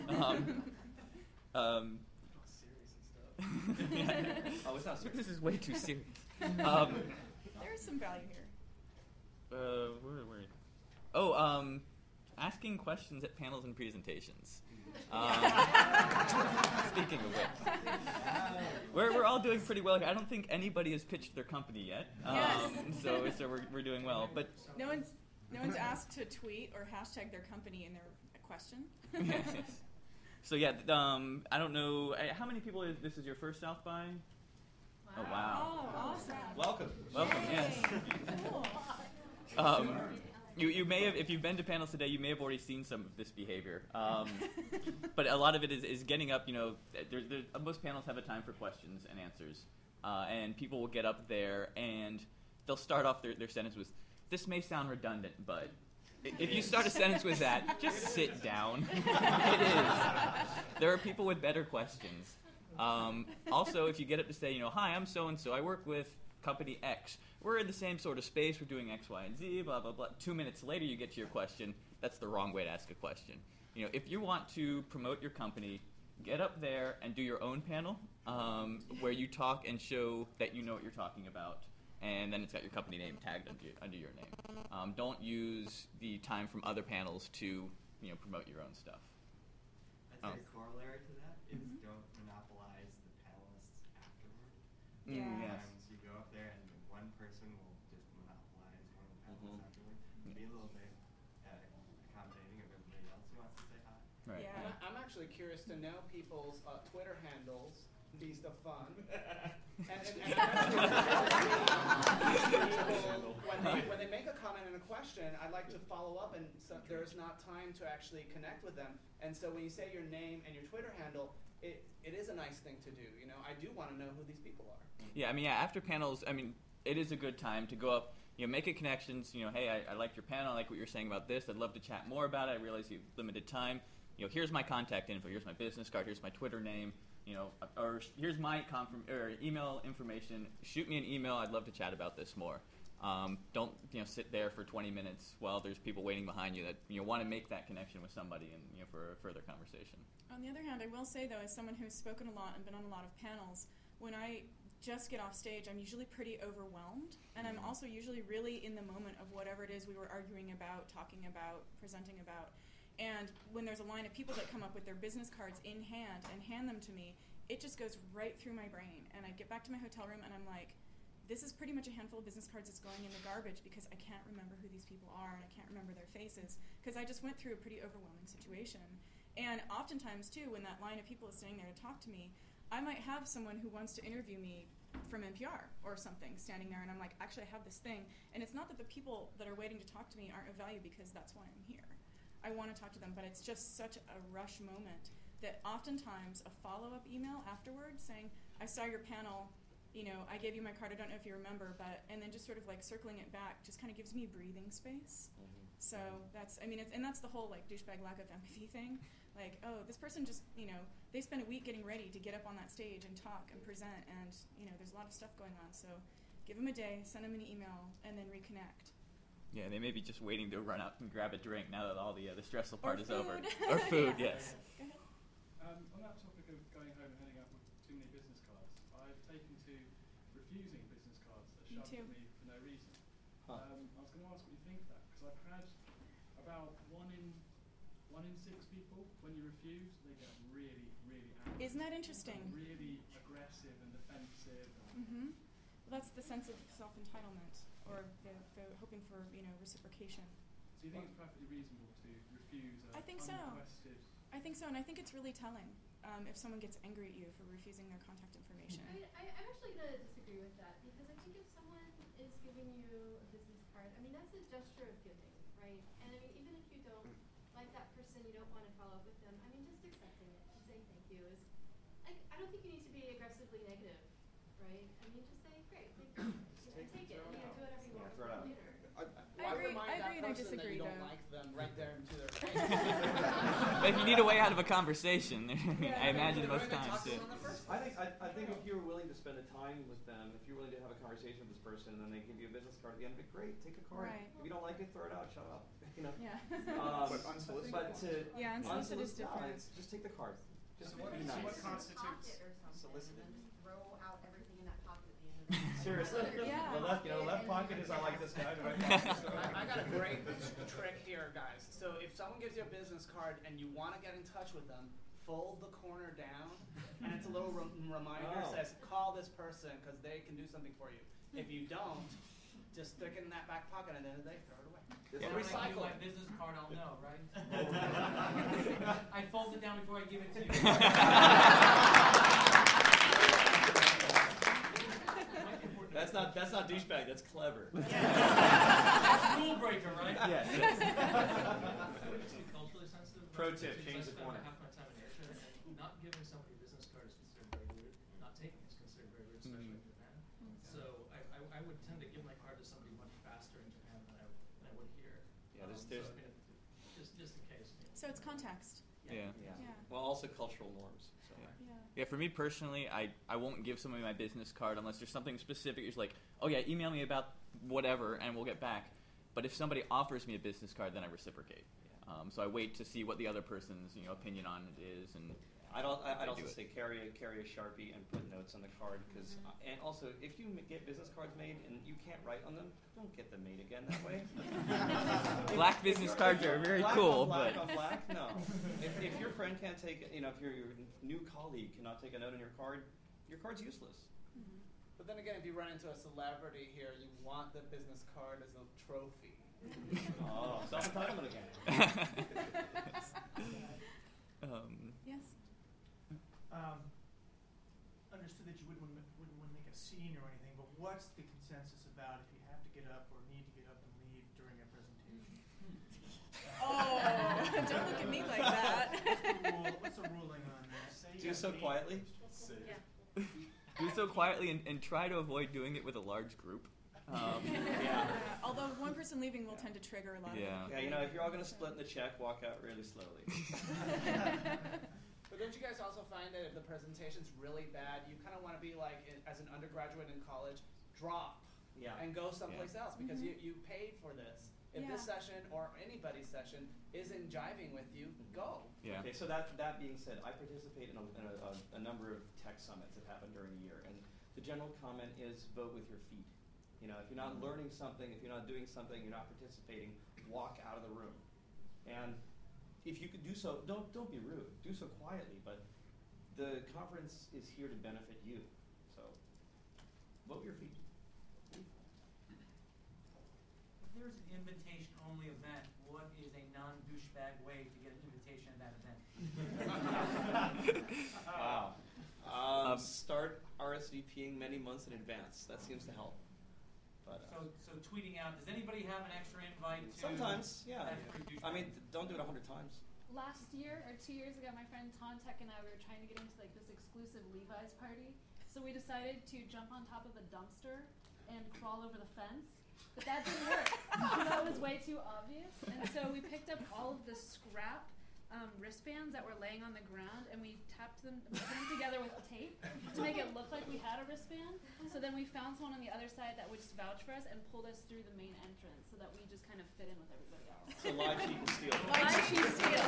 Serious and stuff. Yeah. Oh, it's not serious. This is way too serious. There is some value here. Asking questions at panels and presentations. Speaking of which, we're all doing pretty well here. I don't think anybody has pitched their company yet. Yes. So we're doing well. But No one's asked to tweet or hashtag their company in their question. yes. So yeah, I don't know how many people. This is your first South by? Oh wow! Oh, awesome. Welcome. Welcome. Yes. Cool. You may have, if you've been to panels today, you may have already seen some of this behavior. But a lot of it is getting up. Most panels have a time for questions and answers, and people will get up there and they'll start off their sentence with, "This may sound redundant, but." If you start a sentence with that, just sit down. It is. There are people with better questions. Also, if you get up to say, "Hi, I'm so-and-so. I work with company X. We're in the same sort of space. We're doing X, Y, and Z, blah, blah, blah." 2 minutes later, you get to your question. That's the wrong way to ask a question. If you want to promote your company, get up there and do your own panel where you talk and show that you know what you're talking about. And then it's got your company name tagged under your name. Don't use the time from other panels to promote your own stuff. I'd say a corollary to that is don't monopolize the panelists afterward. Yeah. Yes. Sometimes you go up there and one person will just monopolize one of the panelists afterward. Be a little bit accommodating of everybody else who wants to say hi. Right. Yeah. I'm actually curious to know people's Twitter handles. Feast of Fun. When they make a comment and a question, I'd like to follow up, and so there's not time to actually connect with them. And so when you say your name and your Twitter handle, it is a nice thing to do. I do want to know who these people are. Yeah, after panels, it is a good time to go up, make a connections. Hey, I liked your panel. I like what you're saying about this. I'd love to chat more about it. I realize you have limited time. Here's my contact info. Here's my business card. Here's my Twitter name. Or here's my email information. Shoot me an email. I'd love to chat about this more. Don't sit there for 20 minutes while there's people waiting behind you that want to make that connection with somebody and for a further conversation. On the other hand, I will say though, as someone who's spoken a lot and been on a lot of panels, when I just get off stage, I'm usually pretty overwhelmed, and I'm also usually really in the moment of whatever it is we were arguing about, talking about, presenting about. And when there's a line of people that come up with their business cards in hand and hand them to me, it just goes right through my brain. And I get back to my hotel room and I'm like, this is pretty much a handful of business cards that's going in the garbage because I can't remember who these people are and I can't remember their faces because I just went through a pretty overwhelming situation. And oftentimes, too, when that line of people is sitting there to talk to me, I might have someone who wants to interview me from NPR or something standing there, and I'm like, actually, I have this thing. And it's not that the people that are waiting to talk to me aren't of value because that's why I'm here. I want to talk to them, but it's just such a rush moment that oftentimes a follow-up email afterwards saying, I saw your panel, I gave you my card, I don't know if you remember, and then just sort of like circling it back just kind of gives me breathing space. So that's the whole like douchebag lack of empathy thing. Like, oh, this person just, they spent a week getting ready to get up on that stage and talk and present, and, there's a lot of stuff going on. So give them a day, send them an email, and then reconnect. Yeah, they may be just waiting to run out and grab a drink now that all the stressful part is food. over. Or food, yes. Go ahead. On that topic of going home and heading out with too many business cards, I've taken to refusing business cards that are Me shoved too. at me for no reason. I was going to ask what you think of that, because I've had about one in 6 people, when you refuse, they get really, really angry. Isn't that interesting? Really aggressive and defensive. Mm-hmm. Well, that's the sense of self-entitlement, or the hoping for reciprocation. So you think it's perfectly reasonable to refuse a I think so. unrequested? I think so, and I think it's really telling if someone gets angry at you for refusing their contact information. I'm actually going to disagree with that, because I think if someone is giving you a business card, that's a gesture of giving, right? And even if you don't like that person, you don't want to follow up with them, just accepting it and saying thank you is I don't think you need to be aggressively negative, right? I mean, just say, great, thank you. Take it. You know, do whatever you want throw it out. later. Why agree- remind I that agree and I person that disagree, you don't though. like them right there into their face? But if you need a way out of a conversation, I imagine most times. Yeah. I think if you're willing to spend the time with them, if you're willing to have a conversation with this person, and then they give you a business card at the end of it, great, take a card. Right. If you don't like it, throw it out, shut up. You know. Yeah. But unsolicited? But to Yeah, unsolicited is no, different. just take the card. Just So what- be so nice. what constitutes Pocket or something, solicited? and then just throw out everything in that pocket at the end of the day. Seriously. Yeah. The left pocket is I like this guy. The right pocket is I got a great trick here, guys. So if someone gives you a business card and you want to get in touch with them, fold the corner down, and it's a little reminder Oh. says, call this person because they can do something for you. If you don't, just stick it in that back pocket, and at the end of the day, throw it away. Yeah. When I give you Recycle my it. business card, I'll know, right? I fold it down before I give it to you. That's not douchebag. That's clever. That's rule breaker, right? Yes. It's culturally sensitive. Pro tip, Because change I the spend corner. half my time in Asia, and not giving somebody a business card is considered very weird. Not taking it is considered very weird, especially in Japan. So I would tend to give my card to somebody much faster in Japan than I would here. Yeah, there's- So, I mean, just in case. So it's context. Yeah. Yeah. Well, also cultural norms. So. Yeah, for me personally, I won't give somebody my business card unless there's something specific. It's like, oh yeah, email me about whatever, and we'll get back. But if somebody offers me a business card, then I reciprocate. So I wait to see what the other person's opinion on it is, and I'd I also do it. say carry a Sharpie and put notes on the card because and also if you get business cards made and you can't write on them, don't get them made again that way. Black business cards are very black cool, on black but on black, no. If your friend can't take if your new colleague cannot take a note on your card's useless. But then again, if you run into a celebrity here, you want the business card as a trophy. Oh, self-entitlement again. Yes. Understood that you wouldn't want to make a scene or anything, but what's the consensus about if you have to get up or need to get up and leave during a presentation? Oh, don't look at me like that. What's the ruling on that? Do so quietly. do so quietly and try to avoid doing it with a large group. Yeah. Although one person leaving will tend to trigger a lot of Yeah. Yeah, if you're all going to split the check, walk out really slowly. But don't you guys also find that if the presentation's really bad, you kind of want to be like, as an undergraduate in college, drop and go someplace else because you paid for this. If this session or anybody's session isn't jiving with you, go. Yeah. Okay, so that being said, I participate in a number of tech summits that happen during the year, and the general comment is vote with your feet. If you're not learning something, if you're not doing something, you're not participating, walk out of the room. And if you could do so, don't be rude. Do so quietly, but the conference is here to benefit you. So vote with your feet. If there's an invitation-only event, what is a non-douchebag way to get an invitation at that event? Wow. Start RSVPing many months in advance. That seems to help. But, So tweeting out, does anybody have an extra invite to? sometimes, yeah. That's pretty douchebag. I mean, don't do it 100 times. Last year or 2 years ago, my friend Tontek and I were trying to get into like this exclusive Levi's party. So we decided to jump on top of a dumpster and crawl over the fence. But that didn't work. That was way too obvious. And so we picked up all of the scrap wristbands that were laying on the ground, and we tapped them, put them together with tape to make it look like we had a wristband. So then we found someone on the other side that would just vouch for us and pulled us through the main entrance so that we just kind of fit in with everybody else. So lie, cheat, and steal. Lie, cheat, steal.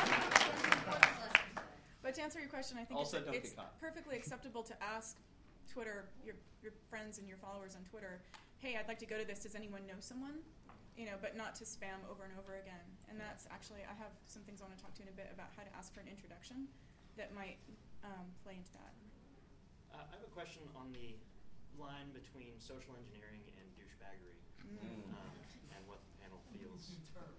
But to answer your question, I think Also, don't it's get caught. perfectly acceptable to ask Twitter, your friends and your followers on Twitter, hey, I'd like to go to this. Does anyone know someone? But not to spam over and over again. And that's actually, I have some things I want to talk to you in a bit about how to ask for an introduction that might play into that. I have a question on the line between social engineering and douchebaggery, and what the panel feels.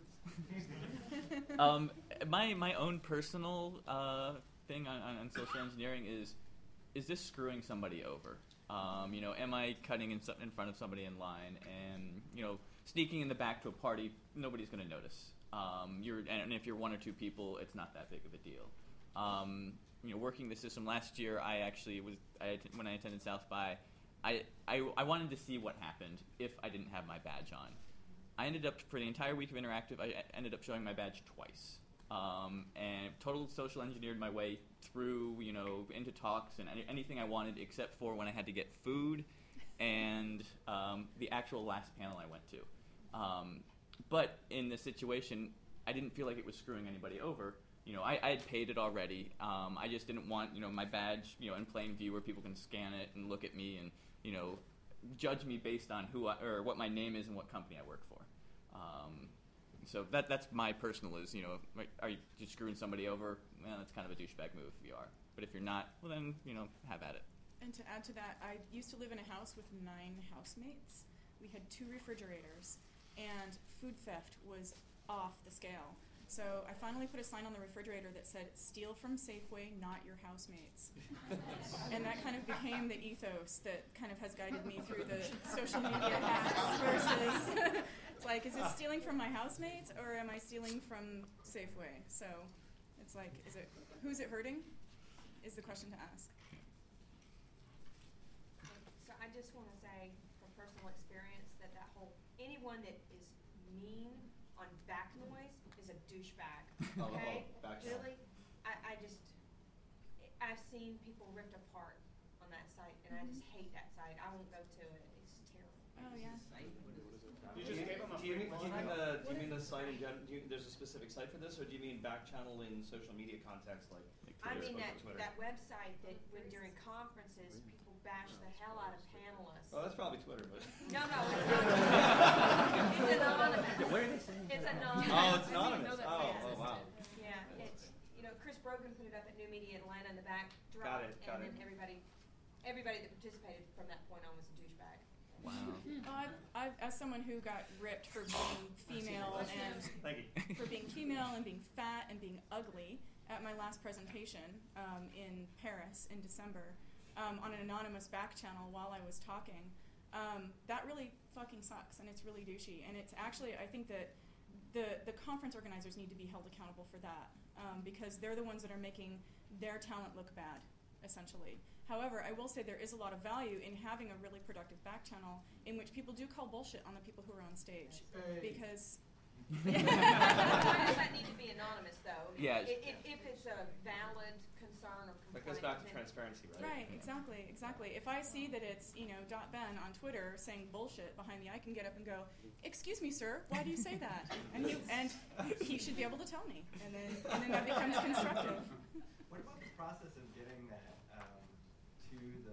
My own personal thing on social engineering is this screwing somebody over? Am I cutting in front of somebody in line and sneaking in the back to a party? Nobody's going to notice. And if you're one or two people, it's not that big of a deal. working the system last year, when I attended South by, I wanted to see what happened if I didn't have my badge on. I ended up, for the entire week of Interactive, I ended up showing my badge twice. And total social engineered my way through, into talks and anything I wanted except for when I had to get food and the actual last panel I went to. But in this situation, I didn't feel like it was screwing anybody over. I had paid it already. I just didn't want, my badge, in plain view where people can scan it and look at me and, judge me based on or what my name is and what company I work for. So that's my personal is, are you just screwing somebody over? Well, that's kind of a douchebag move if you are. But if you're not, well then, have at it. And to add to that, I used to live in a house with 9 housemates. We had 2 refrigerators, and food theft was off the scale. So I finally put a sign on the refrigerator that said, "Steal from Safeway, not your housemates." And that kind of became the ethos that kind of has guided me through the social media hacks versus, it's like, is it stealing from my housemates or am I stealing from Safeway? So it's like, who's it hurting is the question to ask. So I just want to say from personal experience that anyone that is mean on back noise is a douchebag. Okay? Really? I've seen people ripped apart on that site, and I just hate that site. I won't go to it. It's terrible. Oh, yeah. You just gave them a free do you mean the site in general? There's a specific site for this, or do you mean back channel in social media context like I mean Twitter? that website that when during conferences people bash the hell out of panelists. Oh, that's probably Twitter, but No, it's not. It's anonymous. What are they saying? It's anonymous. Oh, it's anonymous. Oh, wow. Yeah, it's Chris Brogan put it up at New Media Atlanta in the back Got drop, it. and then everybody that participated from that point on was a douchebag. Wow. I've, as someone who got ripped for being female and for being female and being fat and being ugly at my last presentation in Paris in December on an anonymous back channel while I was talking, that really fucking sucks and it's really douchey. And it's actually, I think that the conference organizers need to be held accountable for that because they're the ones that are making their talent look bad, essentially. However, I will say there is a lot of value in having a really productive back channel in which people do call bullshit on the people who are on stage. Because Why does that need to be anonymous, though? Yeah. If it's a valid concern or complaint. That goes back to transparency, right? Right, exactly. If I see that it's, .ben on Twitter saying bullshit behind me, I can get up and go, "Excuse me, sir, why do you say that?" And he should be able to tell me. And then that becomes constructive. What about the process of getting that to the,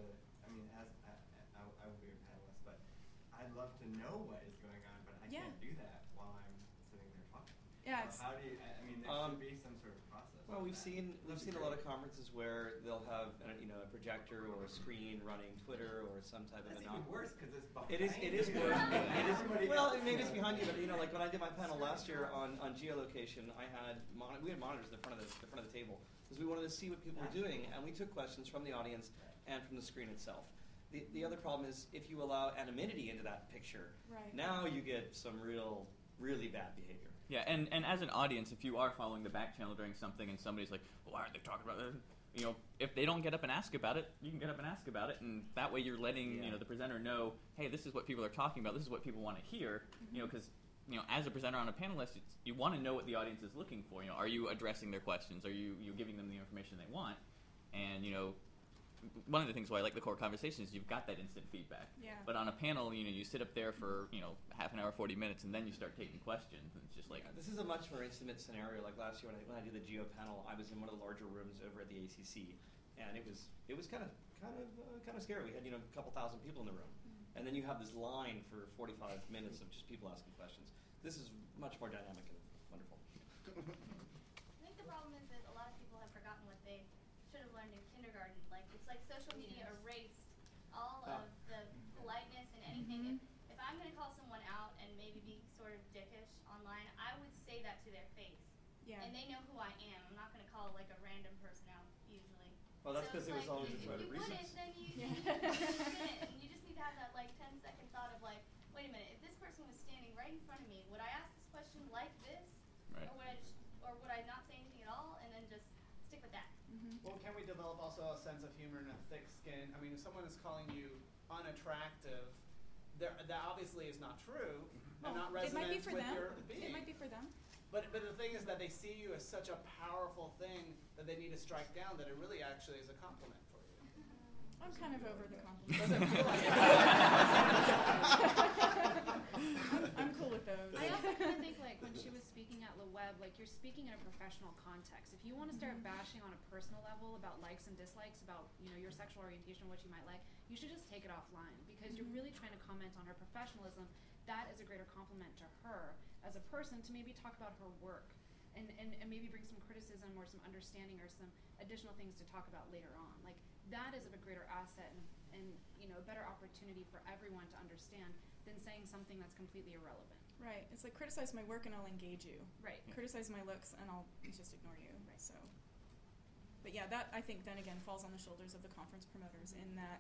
I will be a panelist, but I'd love to know what is going on, but I can't do that while I'm sitting there talking. Yeah. So how do you, there should be some sort of process. Well, we've seen a lot of conferences where they'll have a projector or a screen running Twitter or some type of. That's even worse because it's behind. It is worse. Well, maybe it's behind you, but like when I did my panel last year on geolocation, we had monitors in the front of the table because we wanted to see what people were doing, and we took questions from the audience and from the screen itself. The other problem is if you allow anonymity into that picture, now you get some really bad behavior. Yeah, and as an audience, if you are following the back channel during something and somebody's like, well, why aren't they talking about it? If they don't get up and ask about it, you can get up and ask about it, and that way you're letting the presenter know, hey, this is what people are talking about, this is what people want to hear, because as a presenter on a panelist, you want to know what the audience is looking for. Are you addressing their questions? Are you giving them the information they want? And one of the things why I like the core conversation is you've got that instant feedback. Yeah. But on a panel, you sit up there for half an hour, 40 minutes, and then you start taking questions, and it's just like this is a much more intimate scenario. Like last year when I did the Geo panel, I was in one of the larger rooms over at the ACC, and it was kind of scary. We had a couple thousand people in the room, and then you have this line for 45 minutes of just people asking questions. This is much more dynamic and wonderful. I think the problem is that a lot of people have forgotten what they should have learned in kindergarten. It's like social media erased all of the politeness and anything. If I'm going to call someone out and maybe be sort of dickish online, I would say that to their face. Yeah. And they know who I am. I'm not going to call like a random person out usually. Well, that's because it was always a If you wouldn't, then you didn't. And you just need to have that 10-second thought of wait a minute, if this person was standing right in front of me, would I ask this question like this? Right. Or would I not say anything at all and then just stick with that. Well, can we develop also a sense of humor and a thick skin? I mean, if someone is calling you unattractive, that obviously is not true and not it might be resonant for with them. your being. It might be for them. But the thing is that they see you as such a powerful thing that they need to strike down that it really actually is a compliment for you. I'm kind of over the compliment. Does it feel like it? I'm cool with those. I also kind of think like when she was speaking at Le Web, like you're speaking in a professional context. If you want to start bashing on a personal level about likes and dislikes, about your sexual orientation, what you might like, you should just take it offline because you're really trying to comment on her professionalism. That is a greater compliment to her as a person to maybe talk about her work and maybe bring some criticism or some understanding or some additional things to talk about later on. Like that is of a greater asset and a better opportunity for everyone to understand than saying something that's completely irrelevant. Right. It's like criticize my work and I'll engage you. Right. Yeah. Criticize my looks and I'll just ignore you. Right. So, but yeah, that I think then again falls on the shoulders of the conference promoters in that,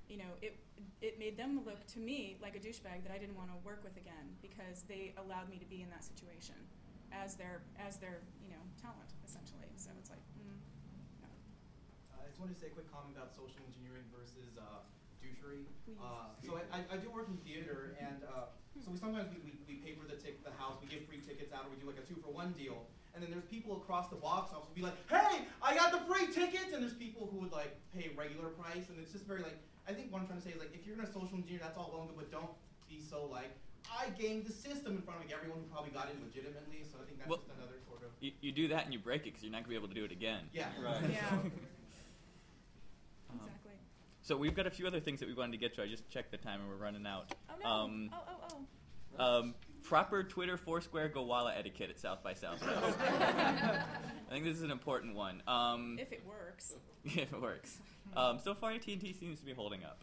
it made them look to me like a douchebag that I didn't want to work with again because they allowed me to be in that situation as their talent essentially. So it's like, no. I just wanted to say a quick comment about social engineering versus douchery. Please. So I do work in theater, and so sometimes we pay for the house, we give free tickets out, or we do like a 2-for-1 deal. And then there's people across the box office who will be like, hey, I got the free tickets! And there's people who would like pay regular price, and it's just very like, I think what I'm trying to say is like, if you're gonna social engineer, that's all well and good, but don't be so like, I gamed the system in front of like everyone who probably got in legitimately, so I think that's just another sort of... You do that and you break it because you're not going to be able to do it again. Yeah, right. Yeah. Exactly. So we've got a few other things that we wanted to get to. I just checked the time and we're running out. Oh, no. Proper Twitter, Foursquare, Gowalla etiquette at South by Southwest. I think this is an important one. If it works. If it works. So far, AT&T seems to be holding up.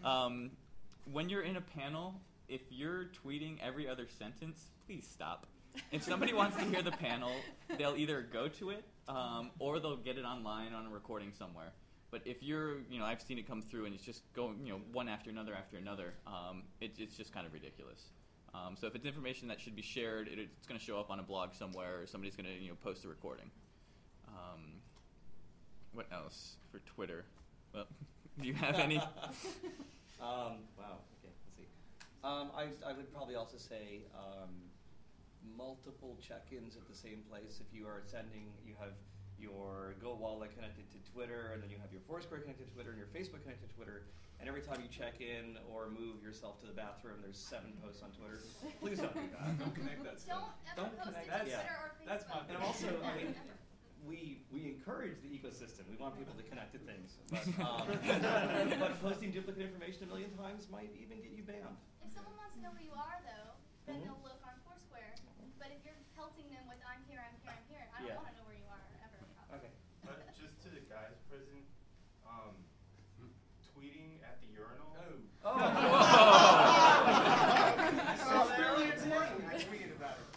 When you're in a panel, if you're tweeting every other sentence, please stop. If somebody wants to hear the panel, they'll either go to it or they'll get it online on a recording somewhere. But if you're, I've seen it come through and it's just going, one after another, it's just kind of ridiculous. So if it's information that should be shared, it's going to show up on a blog somewhere, or somebody's going to, post a recording. What else for Twitter? Well, do you have any? Wow. Okay, let's see. I would probably also say multiple check-ins at the same place. If you are you have your Gowalla connected to Twitter, and then you have your Foursquare connected to Twitter, and your Facebook connected to Twitter, and every time you check in or move yourself to the bathroom, there's 7 posts on Twitter. Please don't do that. Don't connect that stuff. Don't post it to Twitter or Facebook. That's my. And also, we encourage the ecosystem. We want people to connect to things, but posting duplicate information a million times might even get you banned. If someone wants to know where you are, though, then they'll look on Foursquare. But if you're pelting them with I'm here, I don't want to know where you are ever. Okay. Just to the guys present, tweeting at the urinal. Oh. I saw that earlier today. I tweeted about it.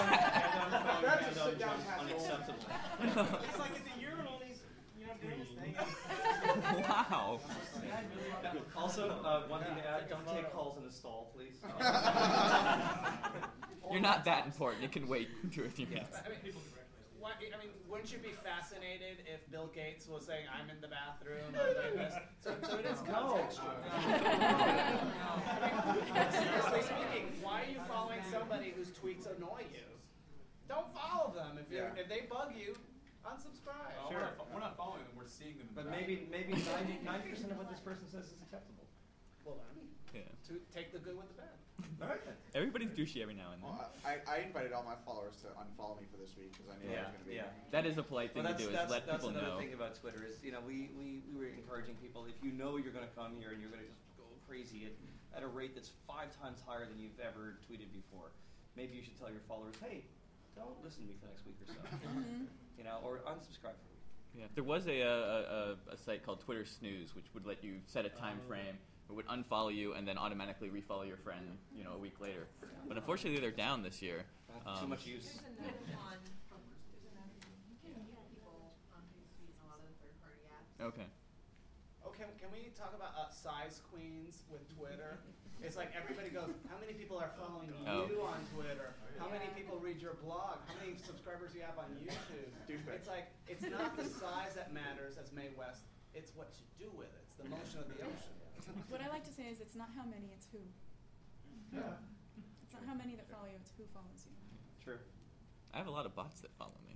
Unacceptable. It's like at the urinal, he's doing his thing. Wow. Also, one thing to add: don't take calls in the stall, please. You're not that important. It can wait 2 or 3 minutes. Wouldn't you be fascinated if Bill Gates was saying, I'm in the bathroom, I'm doing this? So it is contextual. Seriously speaking, why are you following somebody whose tweets annoy you? Don't follow them. If they bug you, unsubscribe. Sure. We're not following them, we're seeing them in But the maybe 90% of what this person says is acceptable. Well then, take the good with the bad. All right. Everybody's douchey every now and then. Well, I invited all my followers to unfollow me for this week because I knew I was going to be there. That is a polite thing to do, is let people know. That's another thing about Twitter is, we were encouraging people, if you know you're going to come here and you're going to just go crazy at a rate that's 5 times higher than you've ever tweeted before, maybe you should tell your followers, hey, don't listen to me for the next week or so. Or unsubscribe for a week. Yeah, there was a site called Twitter Snooze, which would let you set a time frame. It would unfollow you and then automatically refollow your friend, a week later. But unfortunately, they're down this year. Too much use. There's another one. You can get people on Hootsuite and a lot of the third-party apps. Okay. Oh, can we talk about size queens with Twitter? It's like everybody goes, how many people are following Oh. you on Twitter? How many Yeah. people read your blog? How many subscribers you have on YouTube? Douchebag. It's like, it's not the size that matters, as Mae West. It's what you do with it. It's the motion of the ocean. What I like to say is it's not how many, it's who. Yeah. It's not how many that follow you, it's who follows you. True. I have a lot of bots that follow me.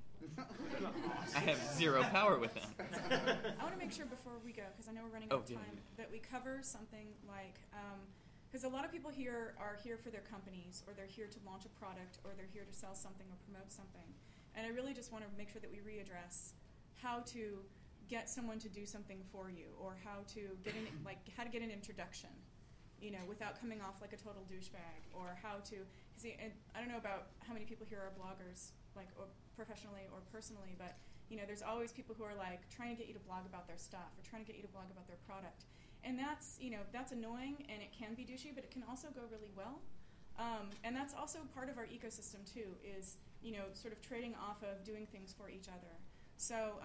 I have zero power with them. I want to make sure before we go, because I know we're running out of time, that we cover something like, because a lot of people here are here for their companies, or they're here to launch a product, or they're here to sell something or promote something. And I really just want to make sure that we readdress how to get someone to do something for you, or how to get how to get an introduction, without coming off like a total douchebag, or how to, see, and I don't know about how many people here are bloggers, like, or professionally or personally, but there's always people who are like trying to get you to blog about their stuff or trying to get you to blog about their product, and that's that's annoying, and it can be douchey, but it can also go really well, and that's also part of our ecosystem too, is sort of trading off of doing things for each other. So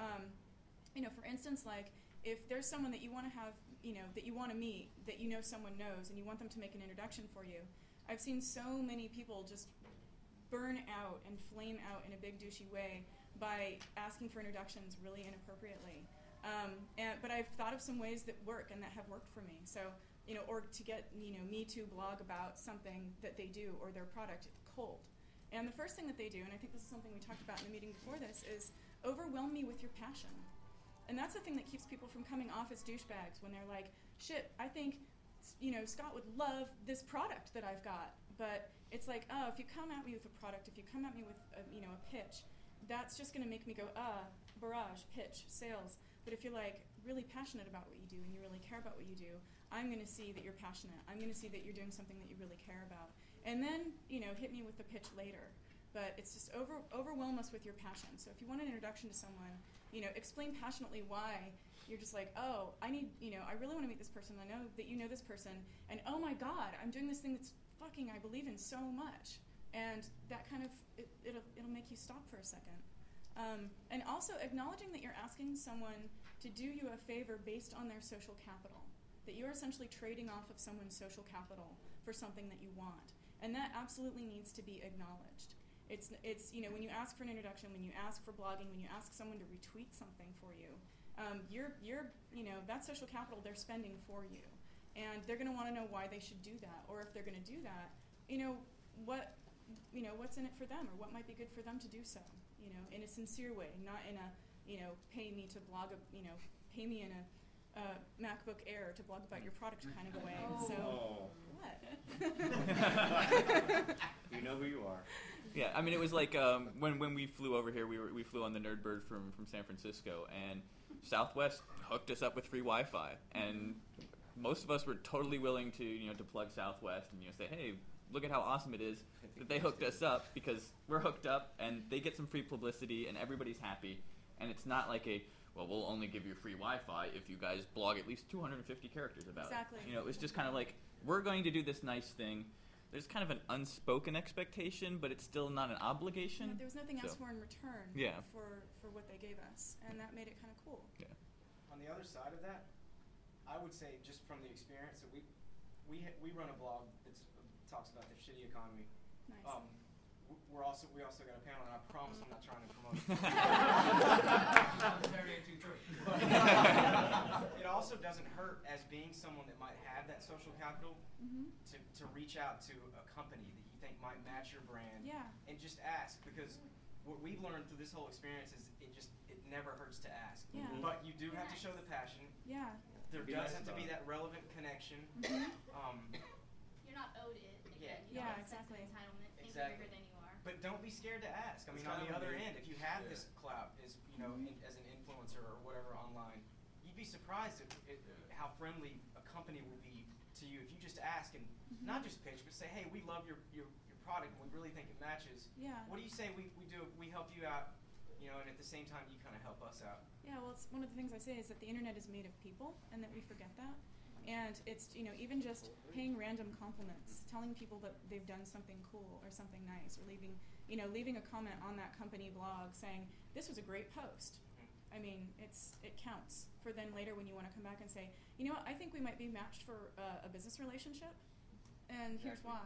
for instance, like if there's someone that you want to have, that you want to meet, that someone knows, and you want them to make an introduction for you, I've seen so many people just burn out and flame out in a big douchey way by asking for introductions really inappropriately. But I've thought of some ways that work and that have worked for me. So, or to get, me to blog about something that they do or their product cold. And the first thing that they do, and I think this is something we talked about in the meeting before this, is overwhelm me with your passion. And that's the thing that keeps people from coming off as douchebags when they're like, shit, I think, Scott would love this product that I've got. But it's like, oh, if you come at me with a product, if you come at me with, a pitch, that's just going to make me go, barrage, pitch, sales. But if you're like really passionate about what you do and you really care about what you do, I'm going to see that you're passionate. I'm going to see that you're doing something that you really care about. And then, hit me with the pitch later. But it's just overwhelm us with your passion. So if you want an introduction to someone, explain passionately why you're just like, oh, I need, I really want to meet this person. I know that you know this person. And oh my God, I'm doing this thing that's fucking I believe in so much. And that kind of, it'll make you stop for a second. And also acknowledging that you're asking someone to do you a favor based on their social capital. That you're essentially trading off of someone's social capital for something that you want. And that absolutely needs to be acknowledged. It's when you ask for an introduction, when you ask for blogging, when you ask someone to retweet something for you, that social capital they're spending for you. And they're going to want to know why they should do that. Or if they're going to do that, what's in it for them, or what might be good for them to do so, in a sincere way, not in a, pay me to blog, pay me in a MacBook Air to blog about your product kind of a way. So, what? You know who you are. Yeah, I mean, it was like when we flew over here, we flew on the Nerdbird from San Francisco, and Southwest hooked us up with free Wi-Fi, and most of us were totally willing to to plug Southwest and say, hey, look at how awesome it is that they hooked us up, because we're hooked up and they get some free publicity and everybody's happy, and it's not like we'll only give you free Wi-Fi if you guys blog at least 250 characters about Exactly. it. It was just kind of like, we're going to do this nice thing. There's kind of an unspoken expectation, but it's still not an obligation. There was nothing else for in return for what they gave us, and that made it kind of cool. Yeah. On the other side of that, I would say, just from the experience that we run a blog that talks about the shitty economy. Nice. We also got a panel, and I promise I'm not trying to promote it. It also doesn't hurt, as being someone that might have that social capital, to reach out to a company that you think might match your brand, and just ask, because what we've learned through this whole experience is it never hurts to ask. Yeah. But you do have to show the passion. Yeah. There does have to be that relevant connection. You're not owed it. Again, you don't have a sense of entitlement. Think you're bigger than you are. But don't be scared to ask. I mean, on the other end, if you have this clout as as an influencer or whatever online, you'd be surprised at how friendly a company will be to you if you just ask and not just pitch, but say, hey, we love your product and we really think it matches. Yeah. What do you say we help you out, and at the same time you kind of help us out? Yeah, well, it's one of the things I say is that the internet is made of people, and that we forget that. And it's, even just paying random compliments, telling people that they've done something cool or something nice, or leaving a comment on that company blog saying, this was a great post. I mean, it counts for then later when you want to come back and say, I think we might be matched for a business relationship. and here's why.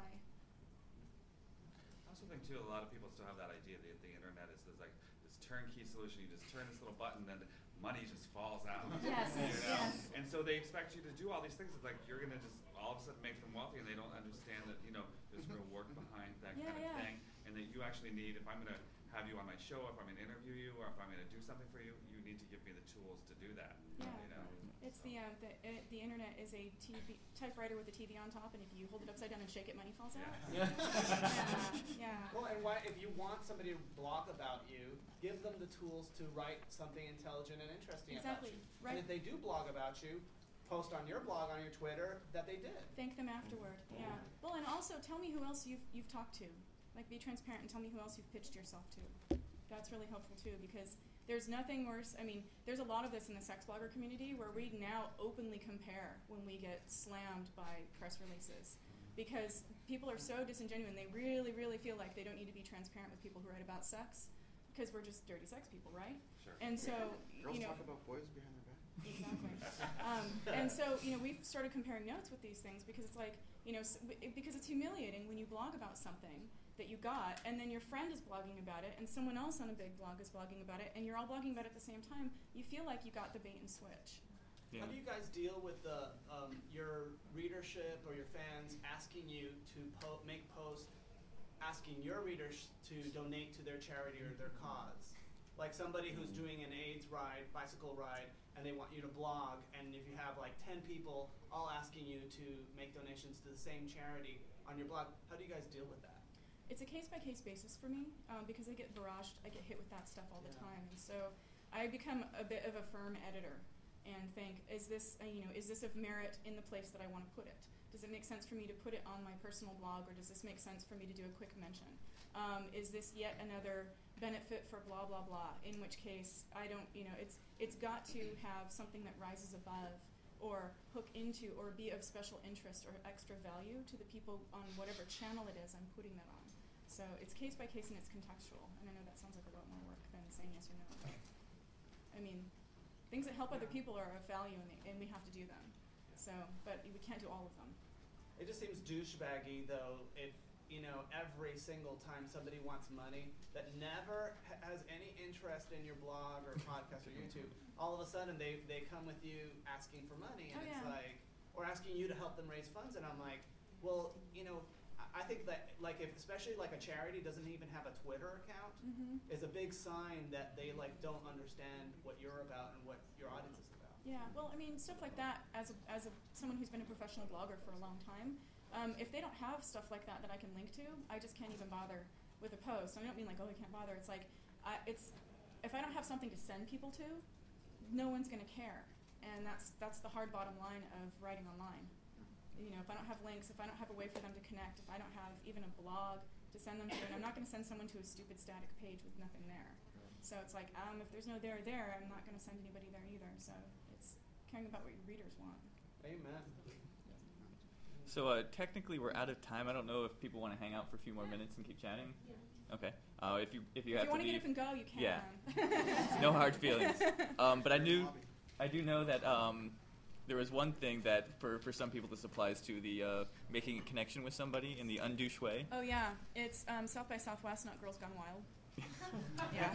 I also think too, a lot of people still have that idea that the internet is this, like this turnkey solution. You just turn this little button, and money just falls out. Yes. Yes. And so they expect you to do all these things. It's like you're gonna just all of a sudden make them wealthy, and they don't understand that there's real work behind that kind of thing, and that you actually need. If I'm gonna have you on my show, if I'm gonna interview you, or if I'm gonna do something for you, you need to give me the tools to do that. Yeah. It's the internet is a TV typewriter with a TV on top, and if you hold it upside down and shake it, money falls out. Yeah. Yeah. Well, and if you want somebody to blog about you, give them the tools to write something intelligent and interesting Exactly. about you. Right. And if they do blog about you, post on your blog, on your Twitter, that they did. Thank them afterward. Yeah. Well, and also tell me who else you've talked to. Like, be transparent and tell me who else you've pitched yourself to. That's really helpful too, because there's nothing worse. I mean, there's a lot of this in the sex blogger community where we now openly compare when we get slammed by press releases, because people are so disingenuous. They really, really feel like they don't need to be transparent with people who write about sex, because we're just dirty sex people, right? Sure. And so, Girls talk about boys behind their back. Exactly. And so, we've started comparing notes with these things because it's like, because it's humiliating when you blog about something that you got, and then your friend is blogging about it, and someone else on a big blog is blogging about it, and you're all blogging about it at the same time. You feel like you got the bait and switch. Yeah. How do you guys deal with your readership or your fans asking you to make posts, asking your readers to donate to their charity or their cause? Like somebody who's doing an AIDS bicycle ride, and they want you to blog, and if you have like 10 people all asking you to make donations to the same charity on your blog, how do you guys deal with that? It's a case-by-case basis for me, because I get barraged, I get hit with that stuff all the time, and so I become a bit of a firm editor and think, is this of merit in the place that I want to put it? Does it make sense for me to put it on my personal blog, or does this make sense for me to do a quick mention? Is this yet another benefit for blah, blah, blah, in which case I don't, it's got to have something that rises above or hook into or be of special interest or extra value to the people on whatever channel it is I'm putting that on. So it's case by case and it's contextual. And I know that sounds like a lot more work than saying yes or no. But, I mean, things that help other people are of value and we have to do them. So, but we can't do all of them. It just seems douchebaggy, though, if, every single time somebody wants money that never has any interest in your blog or podcast or YouTube, all of a sudden they come with you asking for money, and it's like, or asking you to help them raise funds, and I'm like, well, I think that, like, if especially like a charity doesn't even have a Twitter account, is a big sign that they don't understand what you're about and what your audience is about. Yeah, well, I mean, stuff like that. As someone who's been a professional blogger for a long time, if they don't have stuff like that I can link to, I just can't even bother with a post. I don't mean like, I can't bother. It's like, if I don't have something to send people to, no one's going to care, and that's the hard bottom line of writing online. If I don't have links, if I don't have a way for them to connect, if I don't have even a blog to send them to, and I'm not going to send someone to a stupid static page with nothing there. So it's like, if there's no there, I'm not going to send anybody there either. So it's caring about what your readers want. Amen. So technically we're out of time. I don't know if people want to hang out for a few more minutes and keep chatting. Yeah. Okay. If you have to leave. If you want to get up and go, you can. Yeah. No hard feelings. But I do know that there was one thing that for some people this applies to, the making a connection with somebody in the undouche way. Oh yeah, it's South by Southwest, not Girls Gone Wild. Yeah.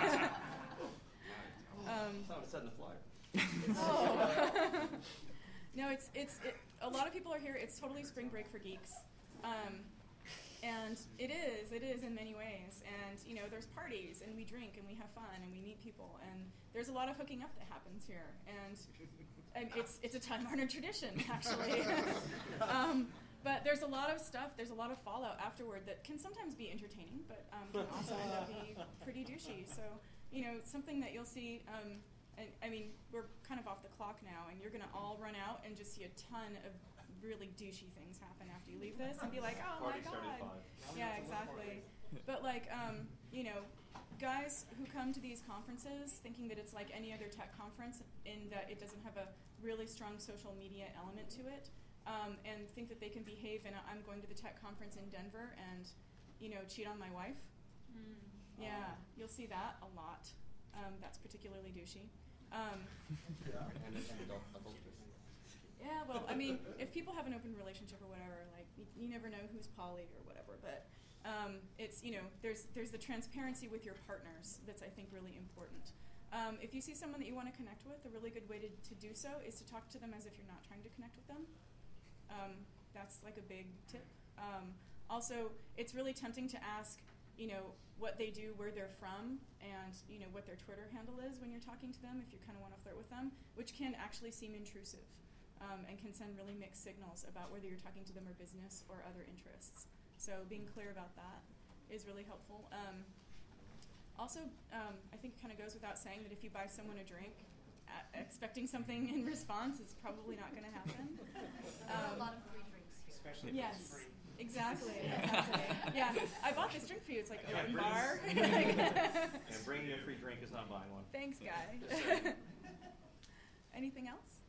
That's how it said in the flyer. Oh. No, it's a lot of people are here. It's totally spring break for geeks, and it is in many ways. And there's parties and we drink and we have fun and we meet people, and there's a lot of hooking up that happens here, and it's a time-honored tradition actually. But there's a lot of stuff. There's a lot of fallout afterward that can sometimes be entertaining, but can also end up being pretty douchey. So something that you'll see. I mean, we're kind of off the clock now, and you're going to all run out and just see a ton of really douchey things happen after you leave this and be like, oh my God. Yeah, exactly. But guys who come to these conferences thinking that it's like any other tech conference in that it doesn't have a really strong social media element to it, and think that they can behave in I'm going to the tech conference in Denver and, cheat on my wife. Yeah, you'll see that a lot. That's particularly douchey. Yeah, well, I mean, if people have an open relationship or whatever, like, you never know who's poly or whatever, but it's, there's the transparency with your partners that's, I think, really important. If you see someone that you want to connect with, a really good way to do so is to talk to them as if you're not trying to connect with them. That's like a big tip. Also, it's really tempting to ask, what they do, where they're from, and, what their Twitter handle is when you're talking to them, if you kind of want to flirt with them, which can actually seem intrusive. And can send really mixed signals about whether you're talking to them or business or other interests. So being clear about that is really helpful. Also, I think it kind of goes without saying that if you buy someone a drink, expecting something in response is probably not going to happen. There are a lot of free drinks here. Especially if it's free. Exactly. Yeah, I bought this drink for you. It's like open bar. And bringing you a free drink is not buying one. Thanks, guy. Anything else?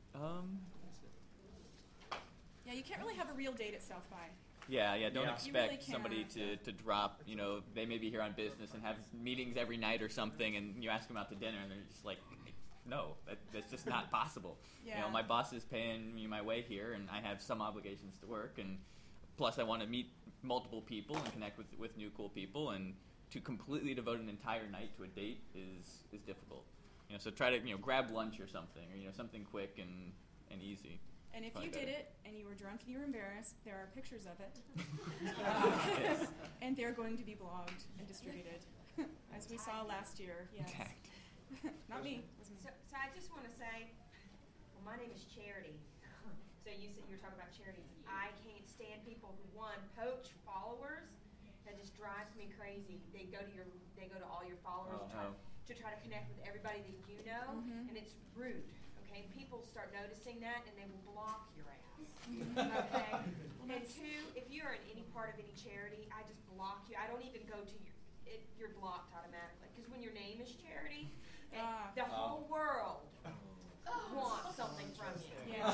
Yeah, you can't really have a real date at South by. Yeah, don't You expect really somebody to drop, they may be here on business and have meetings every night or something, and you ask them out to dinner, and they're just like, no, that's just not possible. Yeah. My boss is paying me my way here, and I have some obligations to work, and plus I want to meet multiple people and connect with new cool people, and to completely devote an entire night to a date is difficult. So try to grab lunch or something, or something quick and easy. And if you did it and you were drunk and you were embarrassed, there are pictures of it. Yes. And they're going to be blogged and distributed, as we saw last year. Yes. Not me. So I just want to say, well, my name is Charity. So you said you were talking about charities. I can't stand people who, one, poach followers. That just drives me crazy. They go to all your followers to try to connect with everybody that you know, and it's rude. Okay, people start noticing that, and they will block your ass. Okay, and two, if you are in any part of any charity, I just block you. I don't even go to you're blocked automatically, because when your name is Charity, and the whole world wants something from you. Yeah.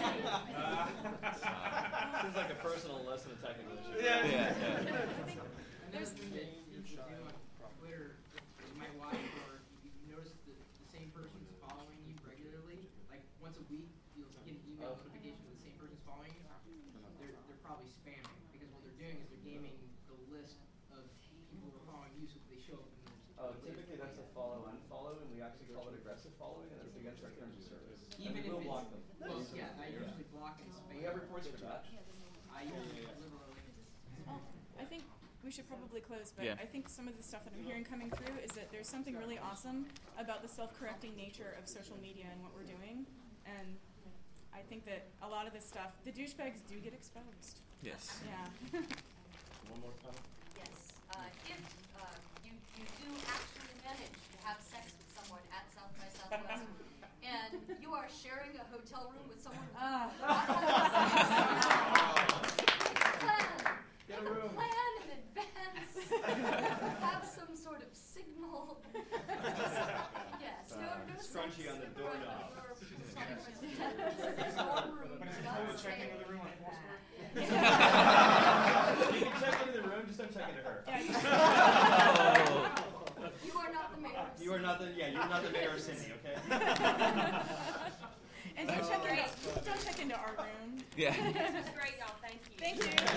Seems like a personal lesson in technical issues. Another thing that you should do on Twitter, you might watch, or you notice the same person's following you regularly, like once a week, you'll get an email notification that the same person's following you. They're probably spamming, because what they're doing is they're gaming the list of people who are following you so that they show up in their Typically that's a follow-unfollow, and we actually call it aggressive following, and that's against our terms of service. Even if we'll block them. Well, yeah, I usually block and spam. We have reports for that. I usually liberally. I think we should probably close, but Yeah. I think some of the stuff that I'm hearing coming through is that there's something really awesome about the self-correcting nature of social media and what we're doing. And I think that a lot of this stuff, the douchebags do get exposed. Yes. Yeah. One more comment? Yes. If you do actually manage to have sex with someone at South by Southwest, and you are sharing a hotel room with someone who plan in advance, have some sort of signal. Yes, no Scrunchy on the doorknob. Check into the room on Foursquare? You can check into the room, just don't check into her. You are not the mayor. You're not the mayor of Sydney, okay? And don't check into our room. Yeah. This was great, y'all. Thank you. Thank you.